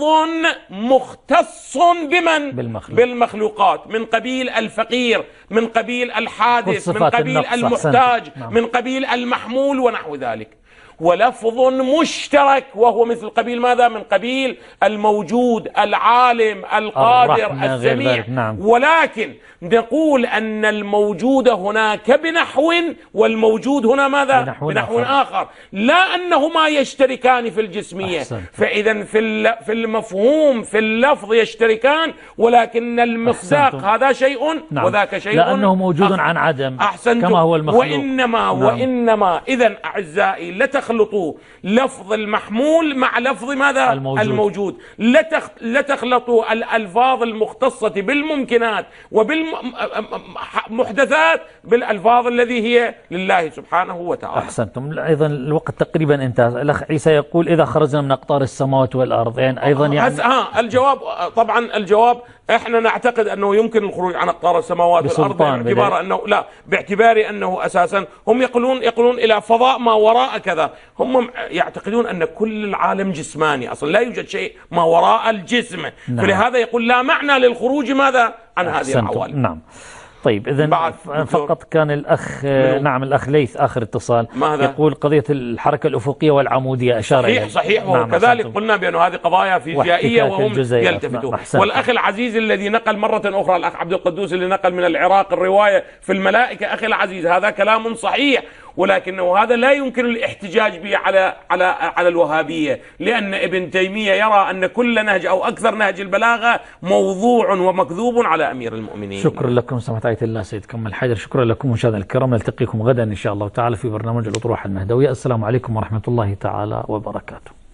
Speaker 2: مختص بمن؟
Speaker 1: بالمخلوق.
Speaker 2: بالمخلوقات، من قبيل الفقير، من قبيل الحادث، من قبيل المحتاج،
Speaker 1: نعم.
Speaker 2: من قبيل المحمول ونحو ذلك. ولفظ مشترك وهو مثل قبيل ماذا؟ من قبيل الموجود العالم القادر السميع.
Speaker 1: نعم.
Speaker 2: ولكن نقول أن الموجود هناك بنحو والموجود هنا ماذا؟
Speaker 1: بنحو,
Speaker 2: بنحو آخر. آخر، لا أنهما يشتركان في الجسمية. فإذا في في المفهوم في اللفظ يشتركان، ولكن المصداق هذا شيء نعم. وذاك شيء،
Speaker 1: لأنه موجود عن عدم
Speaker 2: أحسنتم.
Speaker 1: كما هو المخلوق.
Speaker 2: وإنما
Speaker 1: نعم.
Speaker 2: وإنما إذا أعزائي لا تخلطوا لفظ المحمول مع لفظ ماذا؟
Speaker 1: الموجود,
Speaker 2: الموجود. لا تخ... لا تخلطوا الألفاظ المختصة بالممكنات وبالمحدثات بالألفاظ الذي هي لله سبحانه وتعالى.
Speaker 1: أحسنتم. أيضا الوقت تقريبا انتهى. الأخ عيسى يقول إذا خرجنا من أقطار السماوات والأرض، يعني أيضا يعني
Speaker 2: ها الجواب طبعا الجواب احنا نعتقد انه يمكن الخروج عن اقطار السماوات والارض باعتبار انه لا باعتبار انه اساسا هم يقولون يقولون الى فضاء ما وراء كذا، هم يعتقدون ان كل العالم جسماني، اصلا لا يوجد شيء ما وراء الجسم. نعم. فلهذا يقول لا معنى للخروج ماذا عن هذه العوالم.
Speaker 1: نعم. طيب إذا فقط كان الأخ منه. نعم الأخ ليث آخر اتصال يقول قضية الحركة الأفقية والعمودية أشار
Speaker 2: صحيح إليه. صحيح
Speaker 1: نعم
Speaker 2: وكذلك قلنا بأن هذه قضايا فيزيائية وهم يلتفتون. والأخ العزيز الذي نقل مرة أخرى، الأخ عبد القدوس اللي نقل من العراق الرواية في الملائكة، أخي العزيز هذا كلام صحيح، ولكنه هذا لا يمكن الاحتجاج به على على على الوهابية، لأن ابن تيمية يرى أن كل نهج أو أكثر نهج البلاغة موضوع ومكذوب على أمير المؤمنين.
Speaker 1: شكرا لكم سماحة آية الله سيد كمال حيدر، شكرا لكم مشاهدينا الكرام، نلتقيكم غدا إن شاء الله تعالى في برنامج الأطروحة المهدوية. السلام عليكم ورحمة الله تعالى وبركاته.